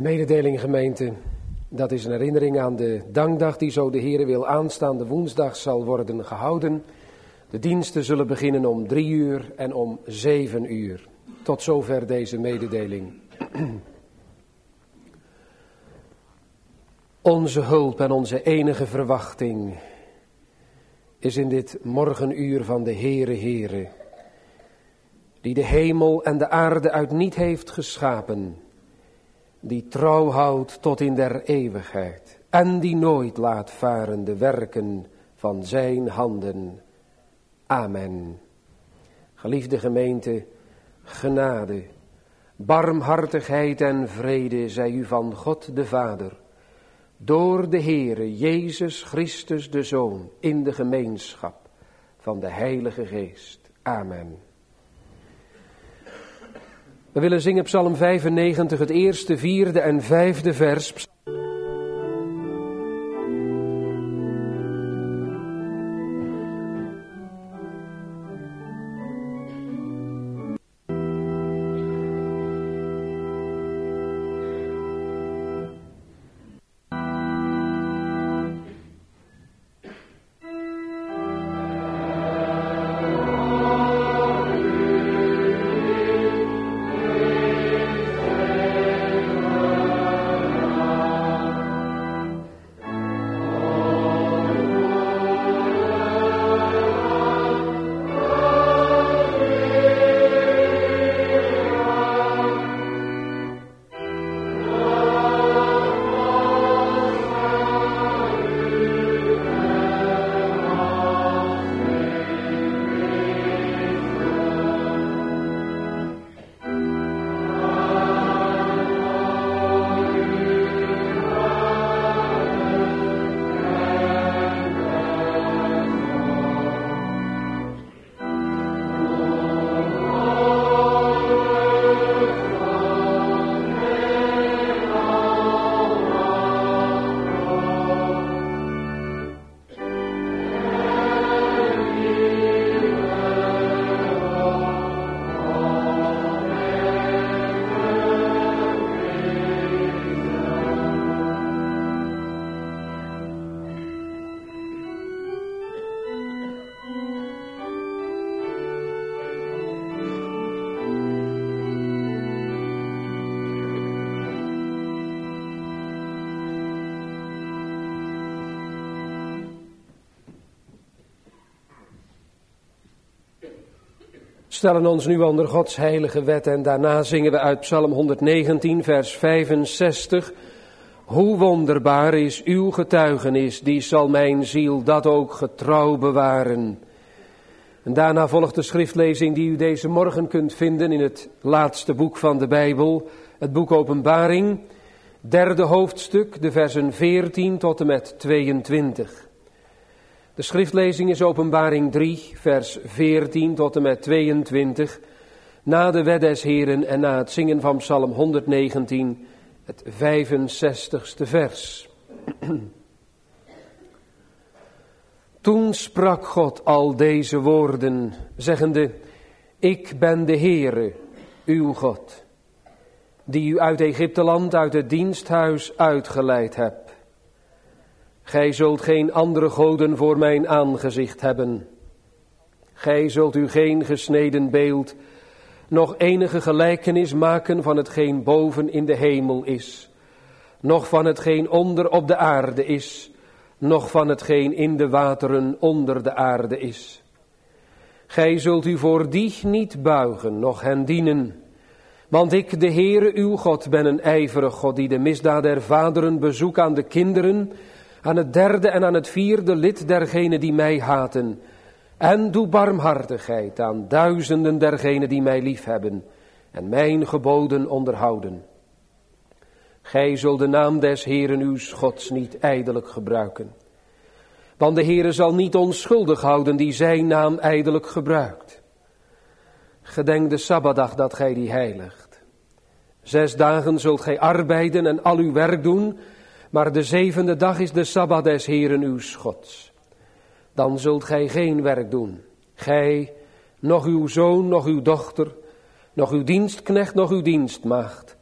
Mededeling gemeente, dat is een herinnering aan de dankdag die zo de Heere wil aanstaande woensdag zal worden gehouden. De diensten zullen beginnen om 3 uur en om 7 uur. Tot zover deze mededeling. Onze hulp en onze enige verwachting is in dit morgenuur van de Heere, die de hemel en de aarde uit niet heeft geschapen, die trouw houdt tot in der eeuwigheid en die nooit laat varen de werken van zijn handen. Amen. Geliefde gemeente, genade, barmhartigheid en vrede zij u van God de Vader, door de Heere Jezus Christus de Zoon, in de gemeenschap van de Heilige Geest. Amen. We willen zingen Psalm 95, het eerste, 4e en 5e vers. Stellen ons nu onder Gods heilige wet en daarna zingen we uit Psalm 119, vers 65. Hoe wonderbaar is uw getuigenis, die zal mijn ziel dat ook getrouw bewaren. En daarna volgt de schriftlezing die u deze morgen kunt vinden in het laatste boek van de Bijbel, het boek Openbaring, 3e hoofdstuk, de versen 14 tot en met 22. De schriftlezing is Openbaring 3, vers 14 tot en met 22, na de wet des Heren en na het zingen van Psalm 119, het 65ste vers. Toen sprak God al deze woorden, zeggende, ik ben de Heere, uw God, die u uit Egypteland, uit het diensthuis uitgeleid hebt. Gij zult geen andere goden voor mijn aangezicht hebben. Gij zult u geen gesneden beeld, nog enige gelijkenis maken van hetgeen boven in de hemel is, noch van hetgeen onder op de aarde is, noch van hetgeen in de wateren onder de aarde is. Gij zult u voor die niet buigen, noch hen dienen. Want ik, de Heere uw God, ben een ijverig God, die de misdaad der vaderen bezoekt aan de kinderen, aan het 3e en aan het 4e lid dergenen die mij haten. En doe barmhartigheid aan duizenden dergenen die mij liefhebben en mijn geboden onderhouden. Gij zult de naam des Heeren uw Gods niet ijdelijk gebruiken. Want de Heere zal niet onschuldig houden die zijn naam ijdelijk gebruikt. Gedenk de Sabbatdag dat gij die heiligt. 6 dagen zult gij arbeiden en al uw werk doen, maar de 7e dag is de Sabbat des Heeren uw Gods. Dan zult gij geen werk doen. Gij, noch uw zoon, noch uw dochter, noch uw dienstknecht, noch uw dienstmaagd,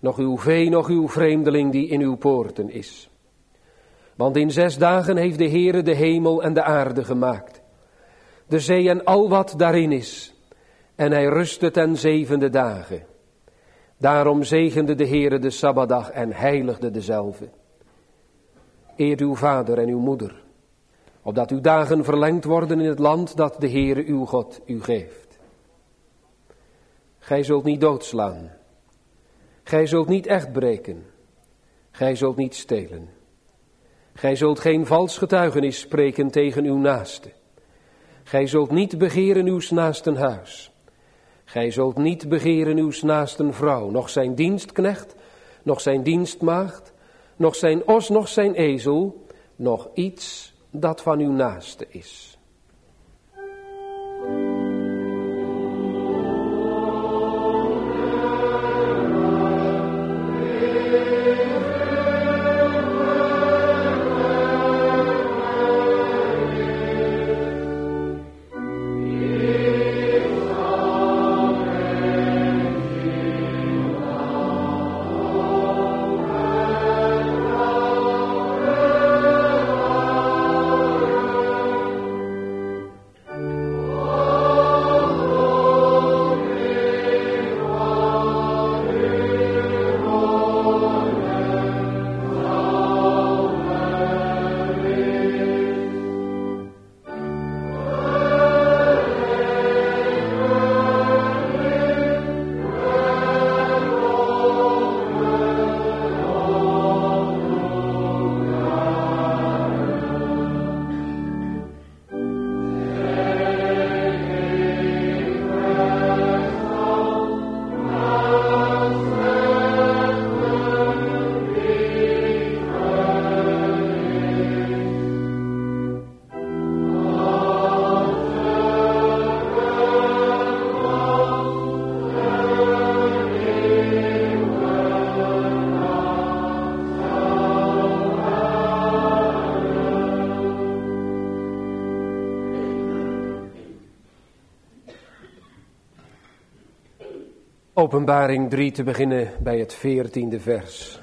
nog uw vee, nog uw vreemdeling die in uw poorten is. Want in 6 dagen heeft de Heere de hemel en de aarde gemaakt, de zee en al wat daarin is, en hij rustte ten 7e dagen. Daarom zegende de Heere de Sabbatdag en heiligde dezelve. Eert uw vader en uw moeder, opdat uw dagen verlengd worden in het land dat de Heere uw God u geeft. Gij zult niet doodslaan. Gij zult niet echt breken. Gij zult niet stelen. Gij zult geen vals getuigenis spreken tegen uw naaste. Gij zult niet begeren uws naasten huis. Gij zult niet begeren uws naasten vrouw, noch zijn dienstknecht, noch zijn dienstmaagd, noch zijn os, noch zijn ezel, noch iets dat van uw naaste is. Openbaring 3 te beginnen bij het 14e vers.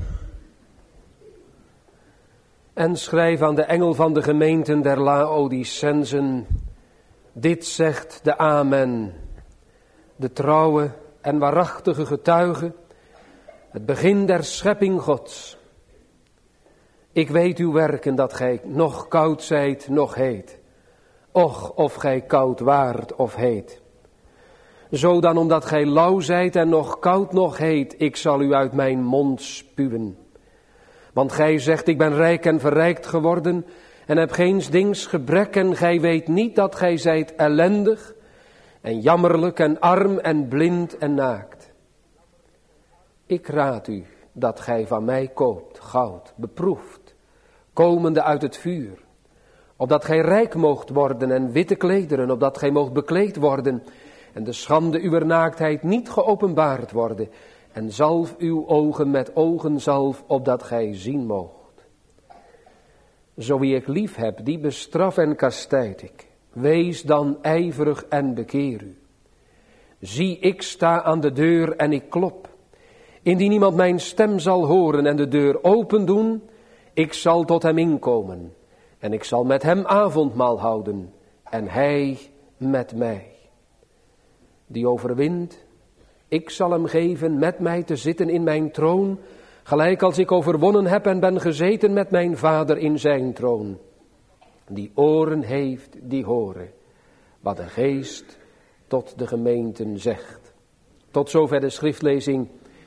En schrijf aan de engel van de gemeenten der Laodicensen, dit zegt de Amen, de trouwe en waarachtige getuige, het begin der schepping Gods. Ik weet uw werken dat gij noch koud zijt, noch heet. Och, of gij koud waart of heet. Zo dan, omdat gij lauw zijt en nog koud nog heet, ik zal u uit mijn mond spuwen. Want gij zegt, ik ben rijk en verrijkt geworden en heb geens dings gebrek en gij weet niet dat gij zijt ellendig en jammerlijk en arm en blind en naakt. Ik raad u dat gij van mij koopt goud, beproefd, komende uit het vuur, opdat gij rijk moogt worden en witte klederen, opdat gij moogt bekleed worden en de schande uwer naaktheid niet geopenbaard worden, en zalf uw ogen met ogenzalf, opdat gij zien moogt. Zo wie ik lief heb, die bestraf en kastijd ik. Wees dan ijverig en bekeer u. Zie, ik sta aan de deur en ik klop. Indien iemand mijn stem zal horen en de deur open doen, ik zal tot hem inkomen. En ik zal met hem avondmaal houden, en hij met mij. Die overwint, ik zal hem geven met mij te zitten in mijn troon, gelijk als ik overwonnen heb en ben gezeten met mijn Vader in zijn troon. Die oren heeft, die horen, wat de Geest tot de gemeenten zegt. Tot zover de schriftlezing.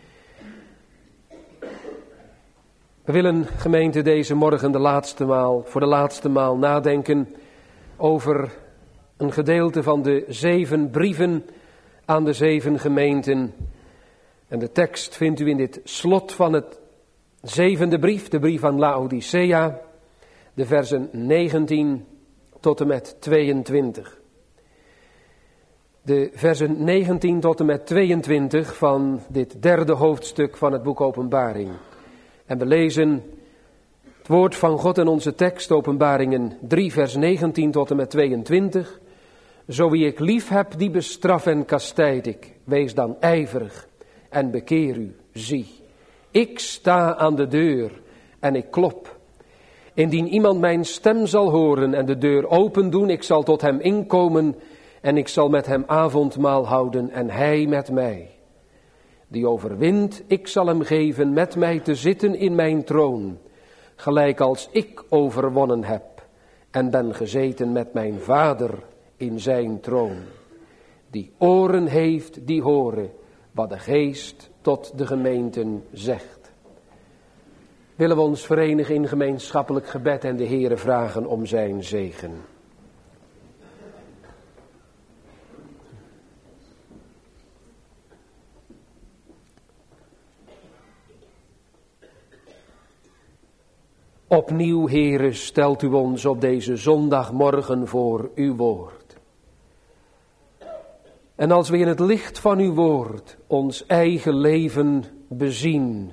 We willen, gemeente, deze morgen voor de laatste maal nadenken over een gedeelte van de 7 brieven aan de 7 gemeenten. En de tekst vindt u in dit slot van het 7e brief, de brief aan Laodicea, de versen 19 tot en met 22. De versen 19 tot en met 22 van dit 3e hoofdstuk van het boek Openbaring. En we lezen het woord van God in onze tekst, Openbaringen 3 vers 19 tot en met 22. Zo wie ik lief heb, die bestraf en kastijd ik. Wees dan ijverig en bekeer u. zie, ik sta aan de deur en ik klop. Indien iemand mijn stem zal horen en de deur open doen, ik zal tot hem inkomen en ik zal met hem avondmaal houden en hij met mij. Die overwint, ik zal hem geven met mij te zitten in mijn troon, gelijk als ik overwonnen heb en ben gezeten met mijn Vader in zijn troon. Die oren heeft, die horen wat de Geest tot de gemeenten zegt. Willen we ons verenigen in gemeenschappelijk gebed en de Heere vragen om zijn zegen. Opnieuw, Heere, stelt u ons op deze zondagmorgen voor uw woord. En als we in het licht van uw woord ons eigen leven bezien,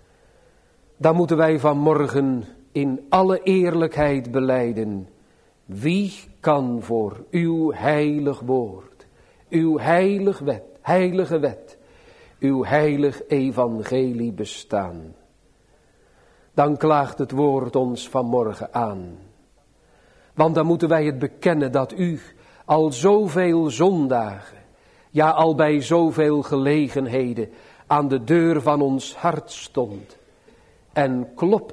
dan moeten wij vanmorgen in alle eerlijkheid belijden: wie kan voor uw heilig woord, uw heilige wet, uw heilig evangelie bestaan? Dan klaagt het woord ons vanmorgen aan. Want dan moeten wij het bekennen dat u al zoveel zondagen, ja al bij zoveel gelegenheden aan de deur van ons hart stond en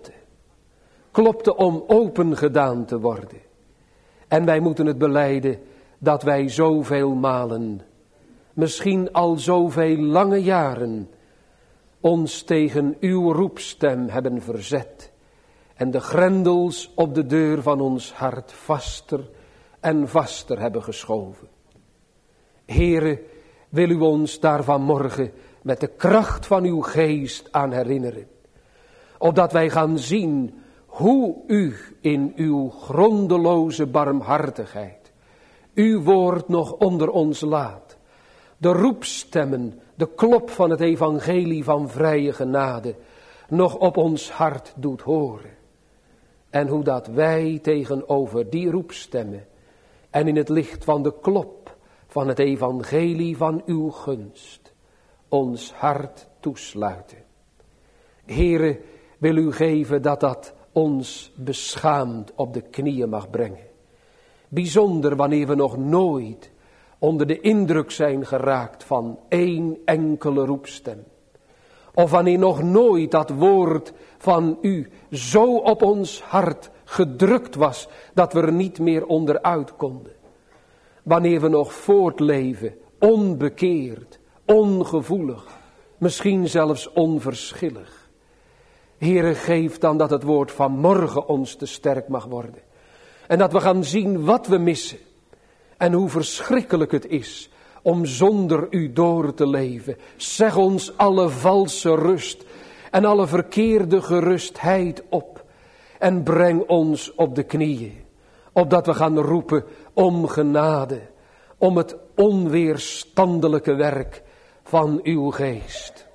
klopte om open gedaan te worden. En wij moeten het belijden dat wij zoveel malen, misschien al zoveel lange jaren, ons tegen uw roepstem hebben verzet en de grendels op de deur van ons hart vaster en vaster hebben geschoven. Heere, wil u ons daar vanmorgen met de kracht van uw geest aan herinneren, opdat wij gaan zien hoe u in uw grondeloze barmhartigheid uw woord nog onder ons laat, de roepstemmen, de klop van het evangelie van vrije genade nog op ons hart doet horen. En hoe dat wij tegenover die roepstemmen en in het licht van de klop van het evangelie van uw gunst ons hart toesluiten. Heere, wil u geven dat dat ons beschaamd op de knieën mag brengen. Bijzonder wanneer we nog nooit onder de indruk zijn geraakt van één enkele roepstem. Of wanneer nog nooit dat woord van u zo op ons hart gedrukt was dat we er niet meer onderuit konden. Wanneer we nog voortleven, onbekeerd, ongevoelig, misschien zelfs onverschillig. Heere, geef dan dat het woord van morgen ons te sterk mag worden. En dat we gaan zien wat we missen. En hoe verschrikkelijk het is om zonder u door te leven. Zeg ons alle valse rust en alle verkeerde gerustheid op. En breng ons op de knieën. Opdat we gaan roepen om genade. Om het onweerstandelijke werk van uw geest.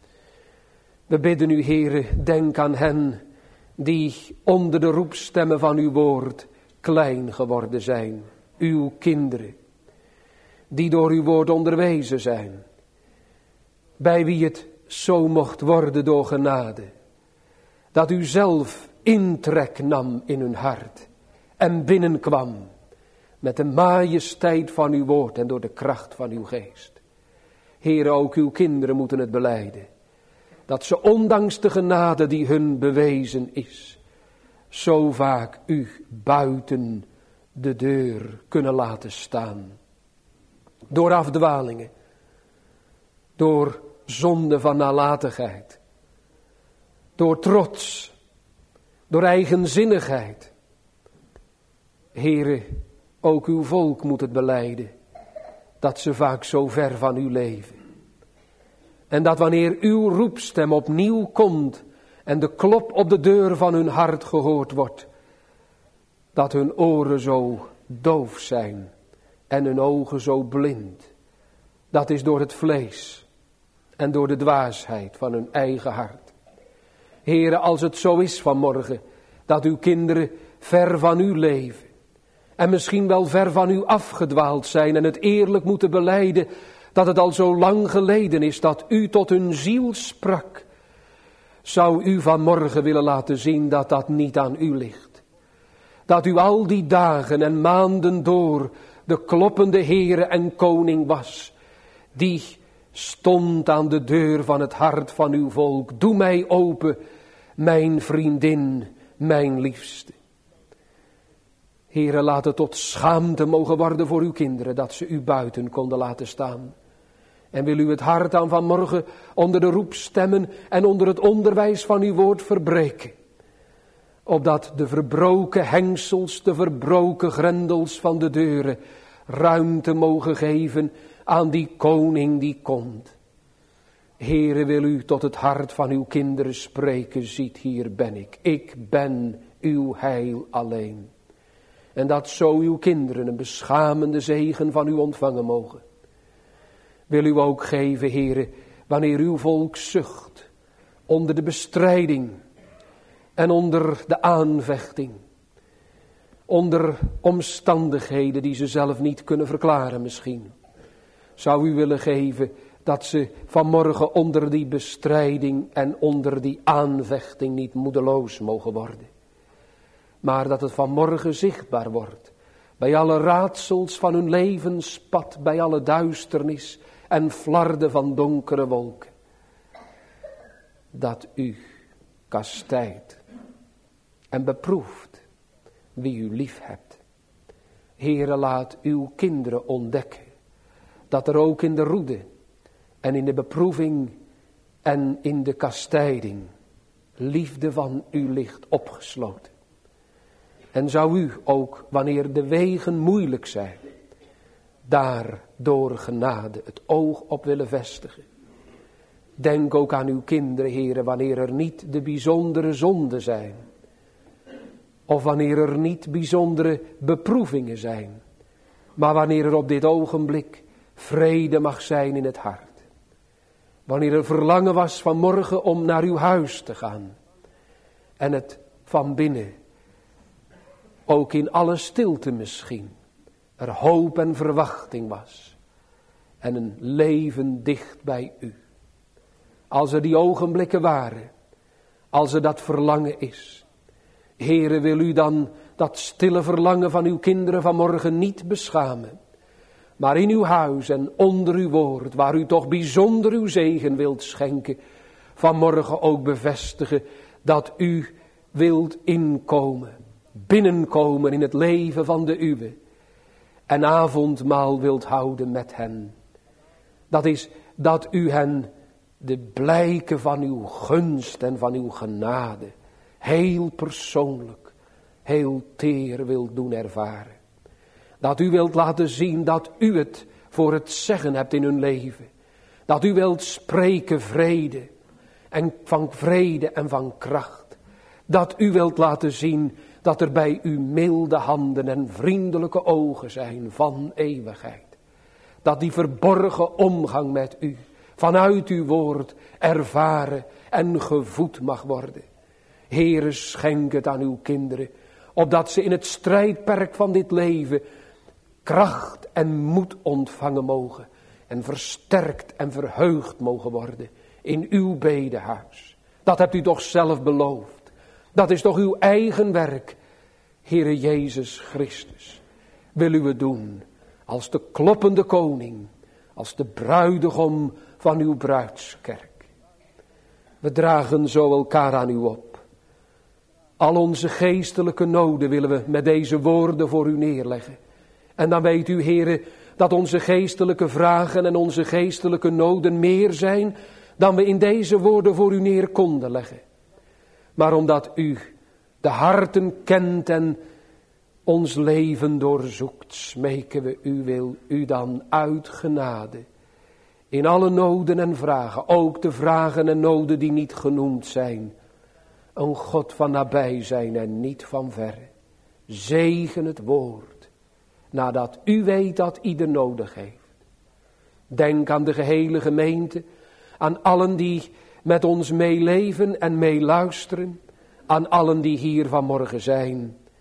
We bidden u, Heere, denk aan hen die onder de roepstemmen van uw woord klein geworden zijn. Uw kinderen, die door uw woord onderwezen zijn, bij wie het zo mocht worden door genade, dat u zelf intrek nam in hun hart en binnenkwam met de majesteit van uw woord en door de kracht van uw geest. Heere, ook uw kinderen moeten het belijden, dat ze ondanks de genade die hun bewezen is, zo vaak u buiten de deur kunnen laten staan. Door afdwalingen, door zonde van nalatigheid, door trots, door eigenzinnigheid. Heere, ook uw volk moet het belijden, dat ze vaak zo ver van u leven. En dat wanneer uw roepstem opnieuw komt en de klop op de deur van hun hart gehoord wordt, dat hun oren zo doof zijn en hun ogen zo blind. Dat is door het vlees en door de dwaasheid van hun eigen hart. Heere, als het zo is vanmorgen, dat uw kinderen ver van u leven en misschien wel ver van u afgedwaald zijn en het eerlijk moeten belijden, dat het al zo lang geleden is dat u tot hun ziel sprak, zou u vanmorgen willen laten zien dat dat niet aan u ligt. Dat u al die dagen en maanden door de kloppende Heere en Koning was, die stond aan de deur van het hart van uw volk. Doe mij open, mijn vriendin, mijn liefste. Heere, laat het tot schaamte mogen worden voor uw kinderen, dat ze u buiten konden laten staan. En wil u het hart aan vanmorgen onder de roepstemmen en onder het onderwijs van uw woord verbreken. Opdat de verbroken hengsels, de verbroken grendels van de deuren ruimte mogen geven aan die koning die komt. Heere, wil u tot het hart van uw kinderen spreken, ziet, hier ben ik. Ik ben uw heil alleen. En dat zo uw kinderen een beschamende zegen van u ontvangen mogen. Wil u ook geven, Heere, wanneer uw volk zucht onder de bestrijding en onder de aanvechting, onder omstandigheden die ze zelf niet kunnen verklaren misschien. Zou u willen geven dat ze vanmorgen onder die bestrijding en onder die aanvechting niet moedeloos mogen worden. Maar dat het vanmorgen zichtbaar wordt, bij alle raadsels van hun levenspad, bij alle duisternis en flarden van donkere wolken. Dat u kastijdt en beproeft wie u lief hebt. Heere, laat uw kinderen ontdekken dat er ook in de roede en in de beproeving en in de kastijding liefde van u ligt opgesloten. En zou u ook, wanneer de wegen moeilijk zijn, daar door genade het oog op willen vestigen. Denk ook aan uw kinderen, Heere, wanneer er niet de bijzondere zonden zijn. Of wanneer er niet bijzondere beproevingen zijn. Maar wanneer er op dit ogenblik vrede mag zijn in het hart. Wanneer er verlangen was vanmorgen om naar uw huis te gaan. En het van binnen, ook in alle stilte misschien, er hoop en verwachting was. En een leven dicht bij u. Als er die ogenblikken waren, als er dat verlangen is. Heere, wil u dan dat stille verlangen van uw kinderen vanmorgen niet beschamen. Maar in uw huis en onder uw woord, waar u toch bijzonder uw zegen wilt schenken, vanmorgen ook bevestigen dat u wilt inkomen, binnenkomen in het leven van de uwe. En avondmaal wilt houden met hen. Dat is dat u hen de blijken van uw gunst en van uw genade heel persoonlijk, heel teer wilt doen ervaren. Dat u wilt laten zien dat u het voor het zeggen hebt in hun leven. Dat u wilt spreken vrede en van kracht. Dat u wilt laten zien dat er bij u milde handen en vriendelijke ogen zijn van eeuwigheid. Dat die verborgen omgang met u vanuit uw woord ervaren en gevoed mag worden. Heere, schenk het aan uw kinderen, opdat ze in het strijdperk van dit leven kracht en moed ontvangen mogen en versterkt en verheugd mogen worden in uw bedehuis. Dat hebt u toch zelf beloofd. Dat is toch uw eigen werk, Heere Jezus Christus. Wil u het doen als de kloppende koning, als de bruidegom van uw bruidskerk. We dragen zo elkaar aan u op. Al onze geestelijke noden willen we met deze woorden voor u neerleggen. En dan weet u, Heere, dat onze geestelijke vragen en onze geestelijke noden meer zijn dan we in deze woorden voor u neer konden leggen. Maar omdat u de harten kent en ons leven doorzoekt, smeken we u, wil u dan uit genade in alle noden en vragen, ook de vragen en noden die niet genoemd zijn, een God van nabij zijn en niet van verre. Zegen het woord, nadat u weet dat ieder nodig heeft. Denk aan de gehele gemeente, aan allen die met ons meeleven en meeluisteren, aan allen die hier vanmorgen zijn.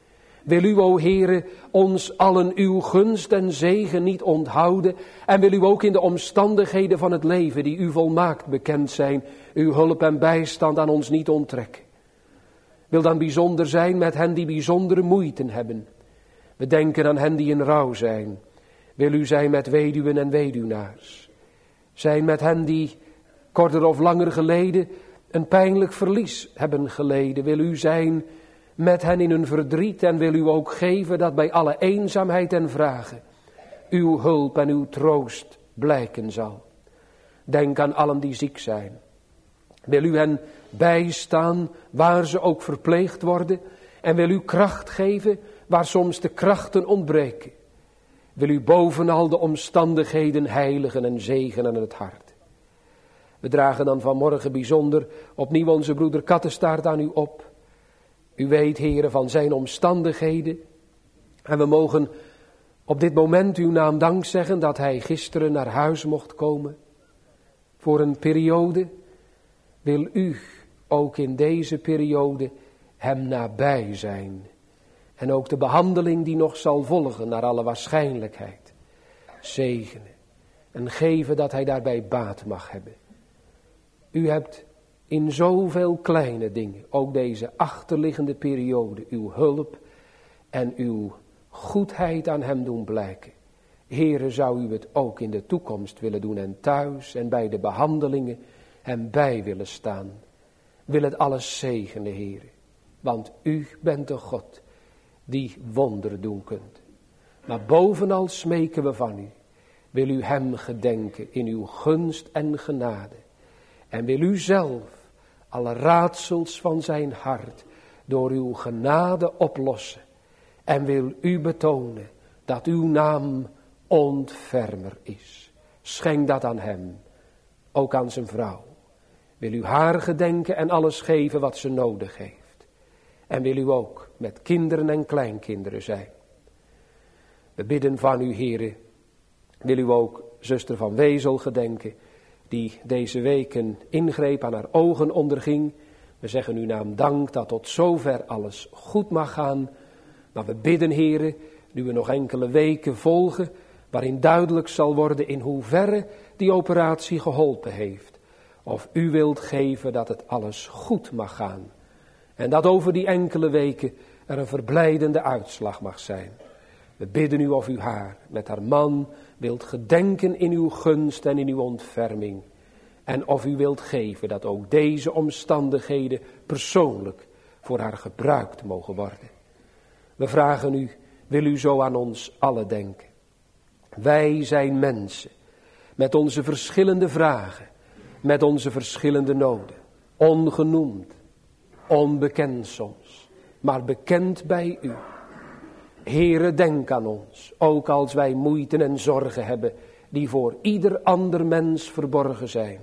Wil u, o Heere, ons allen uw gunst en zegen niet onthouden en wil u ook in de omstandigheden van het leven die u volmaakt bekend zijn, uw hulp en bijstand aan ons niet onttrekken. Wil dan bijzonder zijn met hen die bijzondere moeite hebben. We denken aan hen die in rouw zijn. Wil u zijn met weduwen en weduwnaars. Zijn met hen die korter of langer geleden een pijnlijk verlies hebben geleden. Wil u zijn met hen in hun verdriet en wil u ook geven dat bij alle eenzaamheid en vragen uw hulp en uw troost blijken zal. Denk aan allen die ziek zijn. Wil u hen bijstaan waar ze ook verpleegd worden en wil u kracht geven waar soms de krachten ontbreken. Wil u bovenal de omstandigheden heiligen en zegenen in het hart. We dragen dan vanmorgen bijzonder opnieuw onze broeder Kattestaart aan u op. U weet, Heere, van zijn omstandigheden. En we mogen op dit moment uw naam dank zeggen dat hij gisteren naar huis mocht komen. Voor een periode. Wil u ook in deze periode hem nabij zijn. En ook de behandeling die nog zal volgen naar alle waarschijnlijkheid zegenen. En geven dat hij daarbij baat mag hebben. U hebt in zoveel kleine dingen, ook deze achterliggende periode, uw hulp en uw goedheid aan hem doen blijken. Heere, zou u het ook in de toekomst willen doen en thuis en bij de behandelingen hem bij willen staan. Wil het alles zegenen, Heere. Want u bent de God die wonderen doen kunt. Maar bovenal smeken we van u. Wil u hem gedenken in uw gunst en genade. En wil u zelf alle raadsels van zijn hart door uw genade oplossen. En wil u betonen dat uw naam ontfermer is. Schenk dat aan hem, ook aan zijn vrouw. Wil u haar gedenken en alles geven wat ze nodig heeft. En wil u ook met kinderen en kleinkinderen zijn. We bidden van u, Heere. Wil u ook zuster van Wezel gedenken, die deze week een ingreep aan haar ogen onderging. We zeggen uw naam dank dat tot zover alles goed mag gaan. Maar we bidden, Heere, nu we nog enkele weken volgen, waarin duidelijk zal worden in hoeverre die operatie geholpen heeft. Of u wilt geven dat het alles goed mag gaan. En dat over die enkele weken er een verblijdende uitslag mag zijn. We bidden u of u haar met haar man wilt gedenken in uw gunst en in uw ontferming. En of u wilt geven dat ook deze omstandigheden persoonlijk voor haar gebruikt mogen worden. We vragen u, wil u zo aan ons allen denken. Wij zijn mensen met onze verschillende vragen, met onze verschillende noden. Ongenoemd, onbekend soms, maar bekend bij u. Heere, denk aan ons, ook als wij moeite en zorgen hebben die voor ieder ander mens verborgen zijn.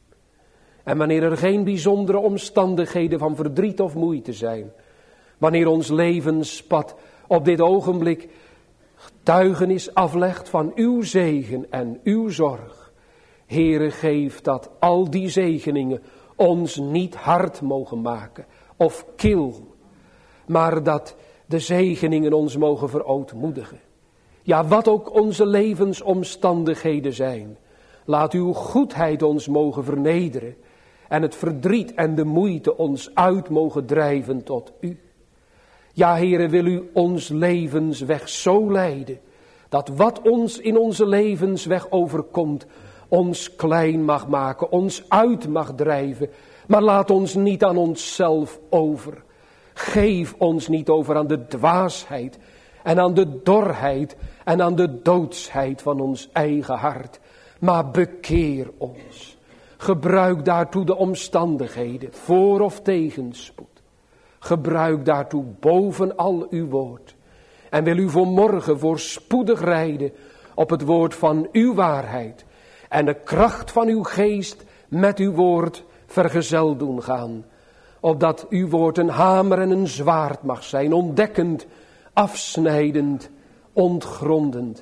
En wanneer er geen bijzondere omstandigheden van verdriet of moeite zijn, wanneer ons levenspad op dit ogenblik getuigenis aflegt van uw zegen en uw zorg. Heere, geef dat al die zegeningen ons niet hard mogen maken of kil, maar dat de zegeningen ons mogen verootmoedigen. Ja, wat ook onze levensomstandigheden zijn, laat uw goedheid ons mogen vernederen en het verdriet en de moeite ons uit mogen drijven tot u. Ja, Heere, wil u ons levensweg zo leiden, dat wat ons in onze levensweg overkomt, ons klein mag maken, ons uit mag drijven, maar laat ons niet aan onszelf over. Geef ons niet over aan de dwaasheid en aan de dorheid en aan de doodsheid van ons eigen hart, maar bekeer ons. Gebruik daartoe de omstandigheden, voor of tegenspoed. Gebruik daartoe bovenal uw woord. En wil u voor morgen voorspoedig rijden op het woord van uw waarheid. En de kracht van uw geest met uw woord vergezeld doen gaan. Opdat uw woord een hamer en een zwaard mag zijn. Ontdekkend, afsnijdend, ontgrondend.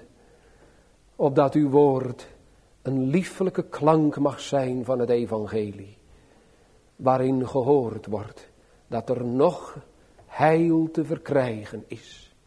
Opdat uw woord een liefelijke klank mag zijn van het evangelie. Waarin gehoord wordt dat er nog heil te verkrijgen is.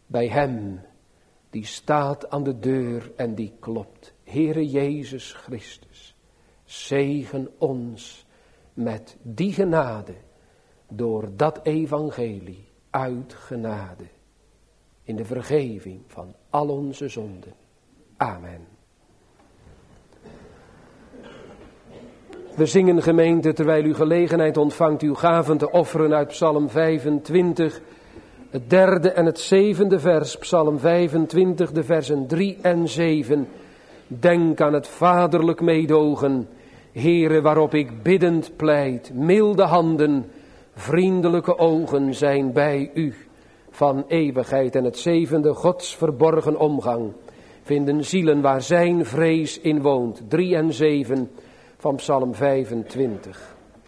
bij hem die staat aan de deur en die klopt. Heere Jezus Christus, zegen ons met die genade door dat evangelie uit genade in de vergeving van al onze zonden. Amen. We zingen, gemeente, terwijl u gelegenheid ontvangt uw gaven te offeren uit Psalm 25, het 3e en het 7e vers, Psalm 25, de versen 3 en 7. Denk aan het vaderlijk meedogen, Heere, waarop ik biddend pleit. Milde handen, vriendelijke ogen zijn bij u van eeuwigheid. En het 7e, Gods verborgen omgang, vinden zielen waar zijn vrees in woont. 3 en 7 van Psalm 25.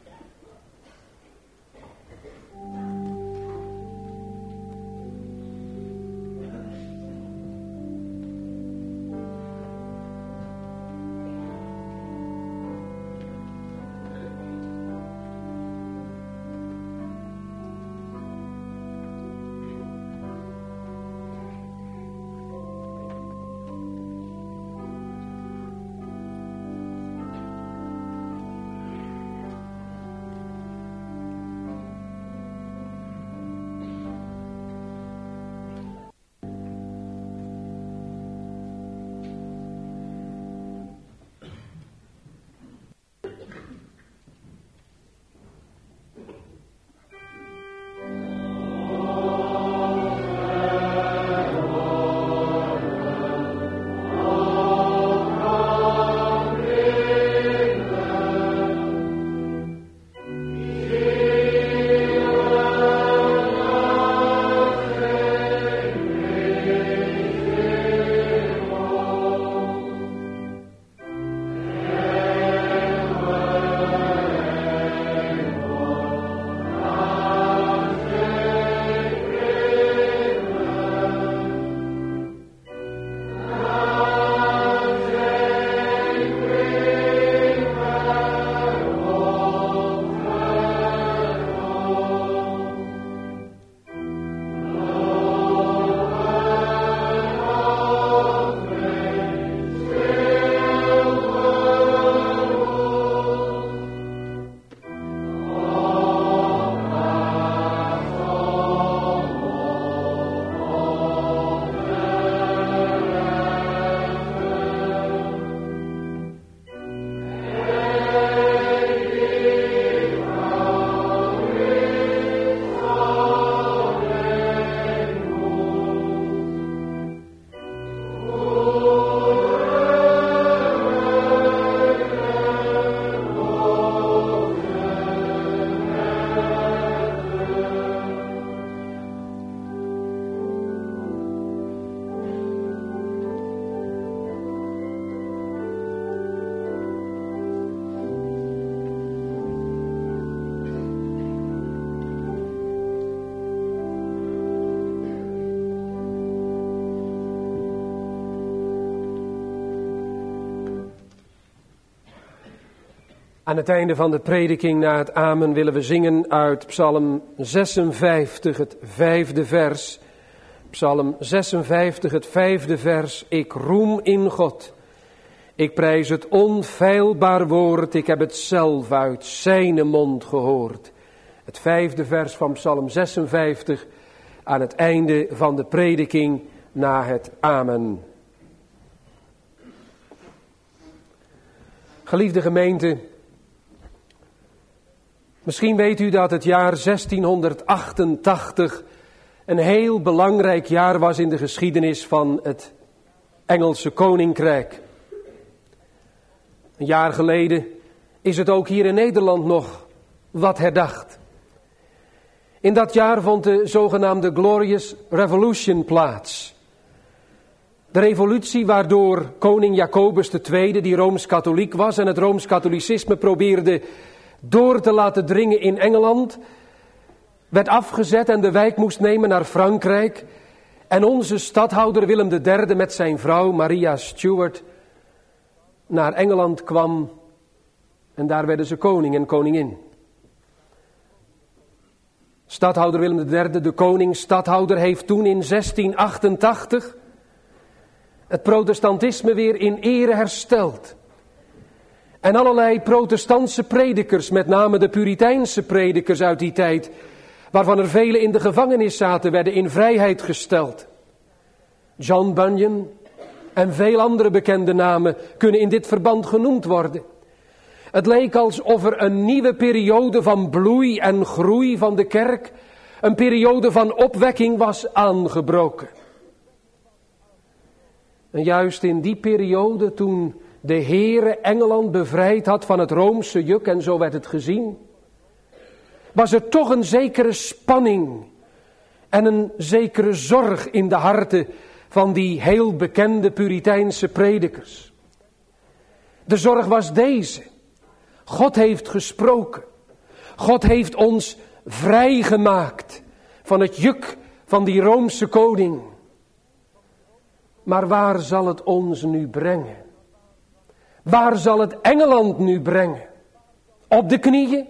Aan het einde van de prediking na het amen willen we zingen uit Psalm 56, het 5e vers. Psalm 56, het 5e vers. Ik roem in God. Ik prijs het onfeilbaar woord. Ik heb het zelf uit zijn mond gehoord. Het 5e vers van Psalm 56 aan het einde van de prediking na het amen. Geliefde gemeente, misschien weet u dat het jaar 1688 een heel belangrijk jaar was in de geschiedenis van het Engelse Koninkrijk. Een jaar geleden is het ook hier in Nederland nog wat herdacht. In dat jaar vond de zogenaamde Glorious Revolution plaats. De revolutie waardoor koning Jacobus II, die Rooms-Katholiek was en het Rooms-Katholicisme probeerde door te laten dringen in Engeland, werd afgezet en de wijk moest nemen naar Frankrijk. En onze stadhouder Willem III met zijn vrouw Maria Stuart naar Engeland kwam en daar werden ze koning en koningin. Stadhouder Willem III, de koning-stadhouder, heeft toen in 1688 het protestantisme weer in ere hersteld. En allerlei protestantse predikers, met name de Puriteinse predikers uit die tijd, waarvan er velen in de gevangenis zaten, werden in vrijheid gesteld. John Bunyan en veel andere bekende namen kunnen in dit verband genoemd worden. Het leek alsof er een nieuwe periode van bloei en groei van de kerk, een periode van opwekking was aangebroken. En juist in die periode, toen de Heere Engeland bevrijd had van het Roomse juk, en zo werd het gezien, was er toch een zekere spanning en een zekere zorg in de harten van die heel bekende Puriteinse predikers. De zorg was deze: God heeft gesproken. God heeft ons vrijgemaakt van het juk van die Roomse koning. Maar waar zal het ons nu brengen? Waar zal het Engeland nu brengen? Op de knieën?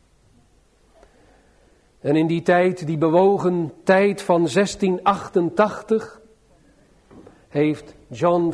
En in die tijd, die bewogen tijd van 1688, heeft John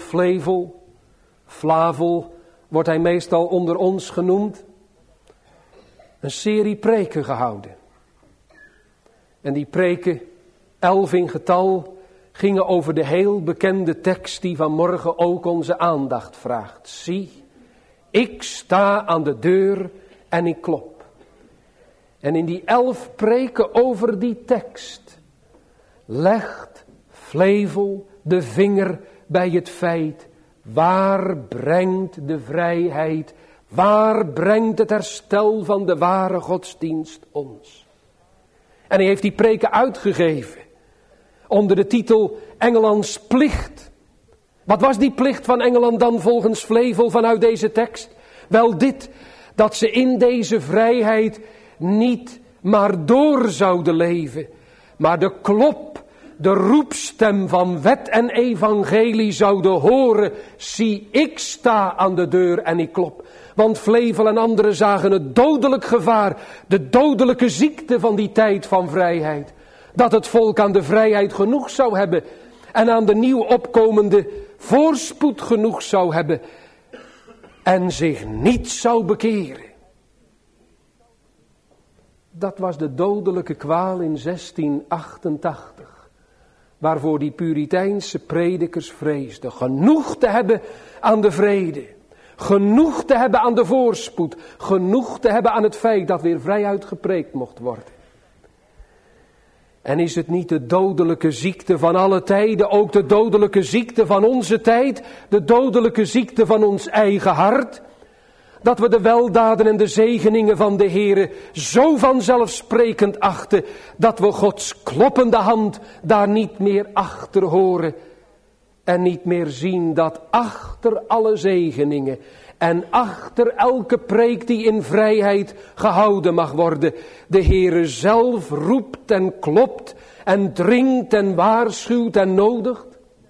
Flavel, wordt hij meestal onder ons genoemd, een serie preken gehouden. En die preken, 11 in getal, gingen over de heel bekende tekst die vanmorgen ook onze aandacht vraagt. Zie, ik sta aan de deur en ik klop. En in die 11 preken over die tekst legt Flavel de vinger bij het feit: waar brengt de vrijheid, waar brengt het herstel van de ware godsdienst ons? En hij heeft die preken uitgegeven onder de titel Engelands plicht. Wat was die plicht van Engeland dan volgens Flavel vanuit deze tekst? Wel dit, dat ze in deze vrijheid niet maar door zouden leven, maar de klop, de roepstem van wet en evangelie zouden horen. Zie, ik sta aan de deur en ik klop. Want Flavel en anderen zagen het dodelijk gevaar, de dodelijke ziekte van die tijd van vrijheid. Dat het volk aan de vrijheid genoeg zou hebben en aan de nieuw opkomende voorspoed genoeg zou hebben en zich niet zou bekeren. Dat was de dodelijke kwaal in 1688, waarvoor die Puriteinse predikers vreesden. Genoeg te hebben aan de vrede, genoeg te hebben aan de voorspoed, genoeg te hebben aan het feit dat weer vrijuit gepreekt mocht worden. En is het niet de dodelijke ziekte van alle tijden, ook de dodelijke ziekte van onze tijd, de dodelijke ziekte van ons eigen hart, dat we de weldaden en de zegeningen van de Heere zo vanzelfsprekend achten, dat we Gods kloppende hand daar niet meer achter horen en niet meer zien dat achter alle zegeningen en achter elke preek die in vrijheid gehouden mag worden, de Heere zelf roept en klopt en dringt en waarschuwt en nodigt.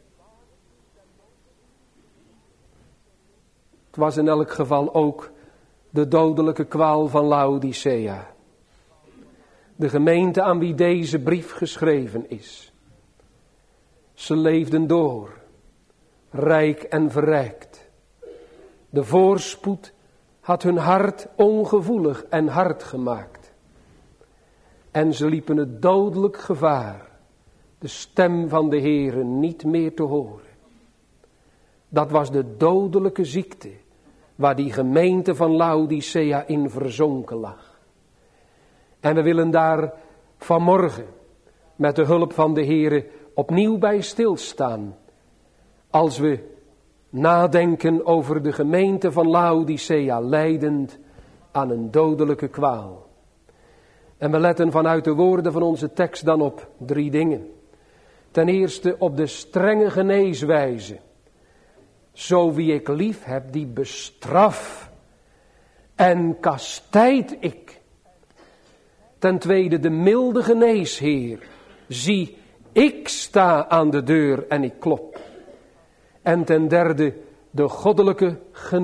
Het was in elk geval ook de dodelijke kwaal van Laodicea. De gemeente aan wie deze brief geschreven is. Ze leefden door, rijk en verrijkt. De voorspoed had hun hart ongevoelig en hard gemaakt. En ze liepen het dodelijk gevaar de stem van de Heere niet meer te horen. Dat was de dodelijke ziekte waar die gemeente van Laodicea in verzonken lag. En we willen daar vanmorgen met de hulp van de Heere opnieuw bij stilstaan. Als we nadenken over de gemeente van Laodicea, lijdend aan een dodelijke kwaal. En we letten vanuit de woorden van onze tekst dan op 3 dingen. Ten eerste op de strenge geneeswijze. Zo wie ik lief heb, die bestraf en kastijd ik. Ten tweede de milde geneesheer. Zie, ik sta aan de deur en ik klop. En ten derde de goddelijke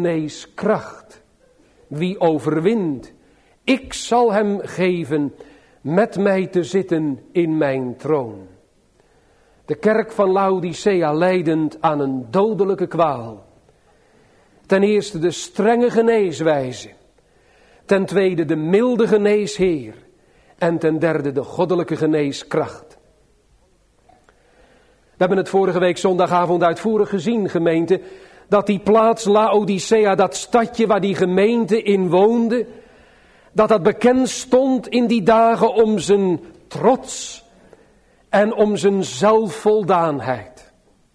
geneeskracht. Wie overwint, ik zal hem geven met mij te zitten in mijn troon. De kerk van Laodicea lijdend aan een dodelijke kwaal. Ten eerste de strenge geneeswijze. Ten tweede de milde geneesheer. En ten derde de goddelijke geneeskracht. We hebben het vorige week zondagavond uitvoerig gezien, gemeente, dat die plaats Laodicea, dat stadje waar die gemeente in woonde, dat bekend stond in die dagen om zijn trots en om zijn zelfvoldaanheid.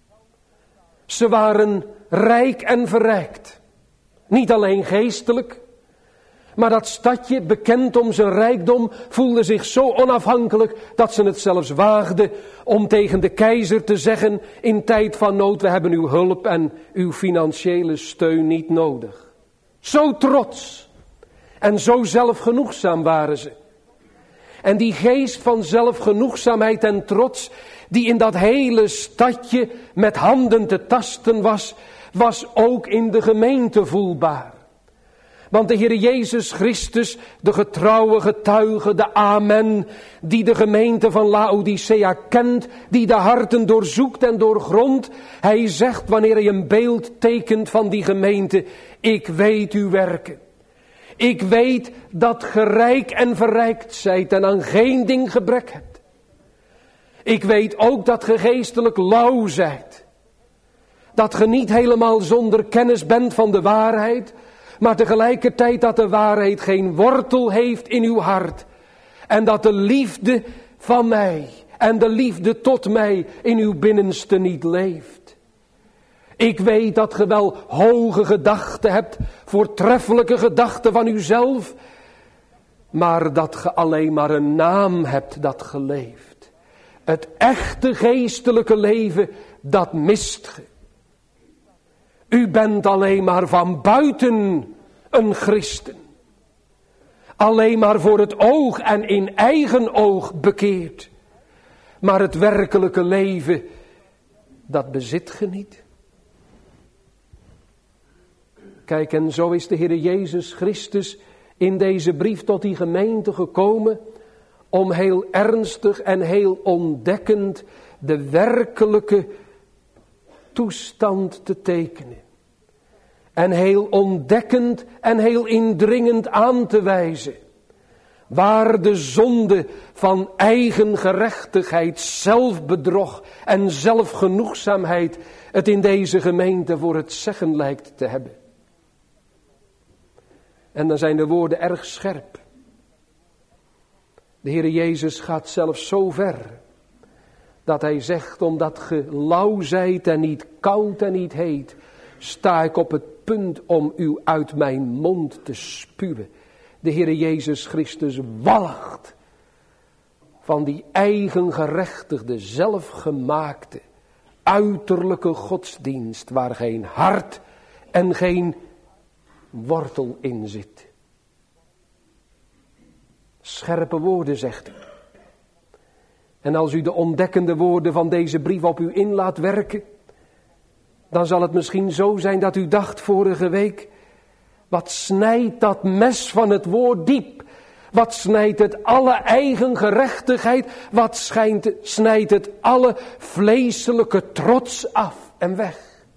Ze waren rijk en verrijkt. Niet alleen geestelijk, maar dat stadje, bekend om zijn rijkdom, voelde zich zo onafhankelijk dat ze het zelfs waagden om tegen de keizer te zeggen in tijd van nood: we hebben uw hulp en uw financiële steun niet nodig. Zo trots en zo zelfgenoegzaam waren ze. En die geest van zelfgenoegzaamheid en trots die in dat hele stadje met handen te tasten was ook in de gemeente voelbaar. Want de Heer Jezus Christus, de getrouwe getuige, de Amen, die de gemeente van Laodicea kent, die de harten doorzoekt en doorgrondt, hij zegt wanneer hij een beeld tekent van die gemeente: ik weet uw werken. Ik weet dat ge rijk en verrijkt zijt en aan geen ding gebrek hebt. Ik weet ook dat ge geestelijk lauw zijt. Dat ge niet helemaal zonder kennis bent van de waarheid, maar tegelijkertijd dat de waarheid geen wortel heeft in uw hart. En dat de liefde van mij en de liefde tot mij in uw binnenste niet leeft. Ik weet dat ge wel hoge gedachten hebt, voortreffelijke gedachten van uzelf, maar dat ge alleen maar een naam hebt dat ge leeft. Het echte geestelijke leven, dat mist ge. U bent alleen maar van buiten een christen. Alleen maar voor het oog en in eigen oog bekeerd. Maar het werkelijke leven, dat bezit ge niet. Kijk, en zo is de Heer Jezus Christus in deze brief tot die gemeente gekomen om heel ernstig en heel ontdekkend de werkelijke toestand te tekenen. En heel ontdekkend en heel indringend aan te wijzen waar de zonde van eigen gerechtigheid, zelfbedrog en zelfgenoegzaamheid het in deze gemeente voor het zeggen lijkt te hebben. En dan zijn de woorden erg scherp. De Heer Jezus gaat zelfs zo ver dat hij zegt: omdat ge lauw zijt en niet koud en niet heet, sta ik op het punt om u uit mijn mond te spuwen. De Heer Jezus Christus walgt van die eigengerechtigde, zelfgemaakte, uiterlijke godsdienst waar geen hart en geen wortel in zit. Scherpe woorden, zegt hij. En als u de ontdekkende woorden van deze brief op u in laat werken, dan zal het misschien zo zijn dat u dacht vorige week: wat snijdt dat mes van het woord diep? Wat snijdt het alle eigen gerechtigheid? Wat snijdt het alle vleeselijke trots af en weg?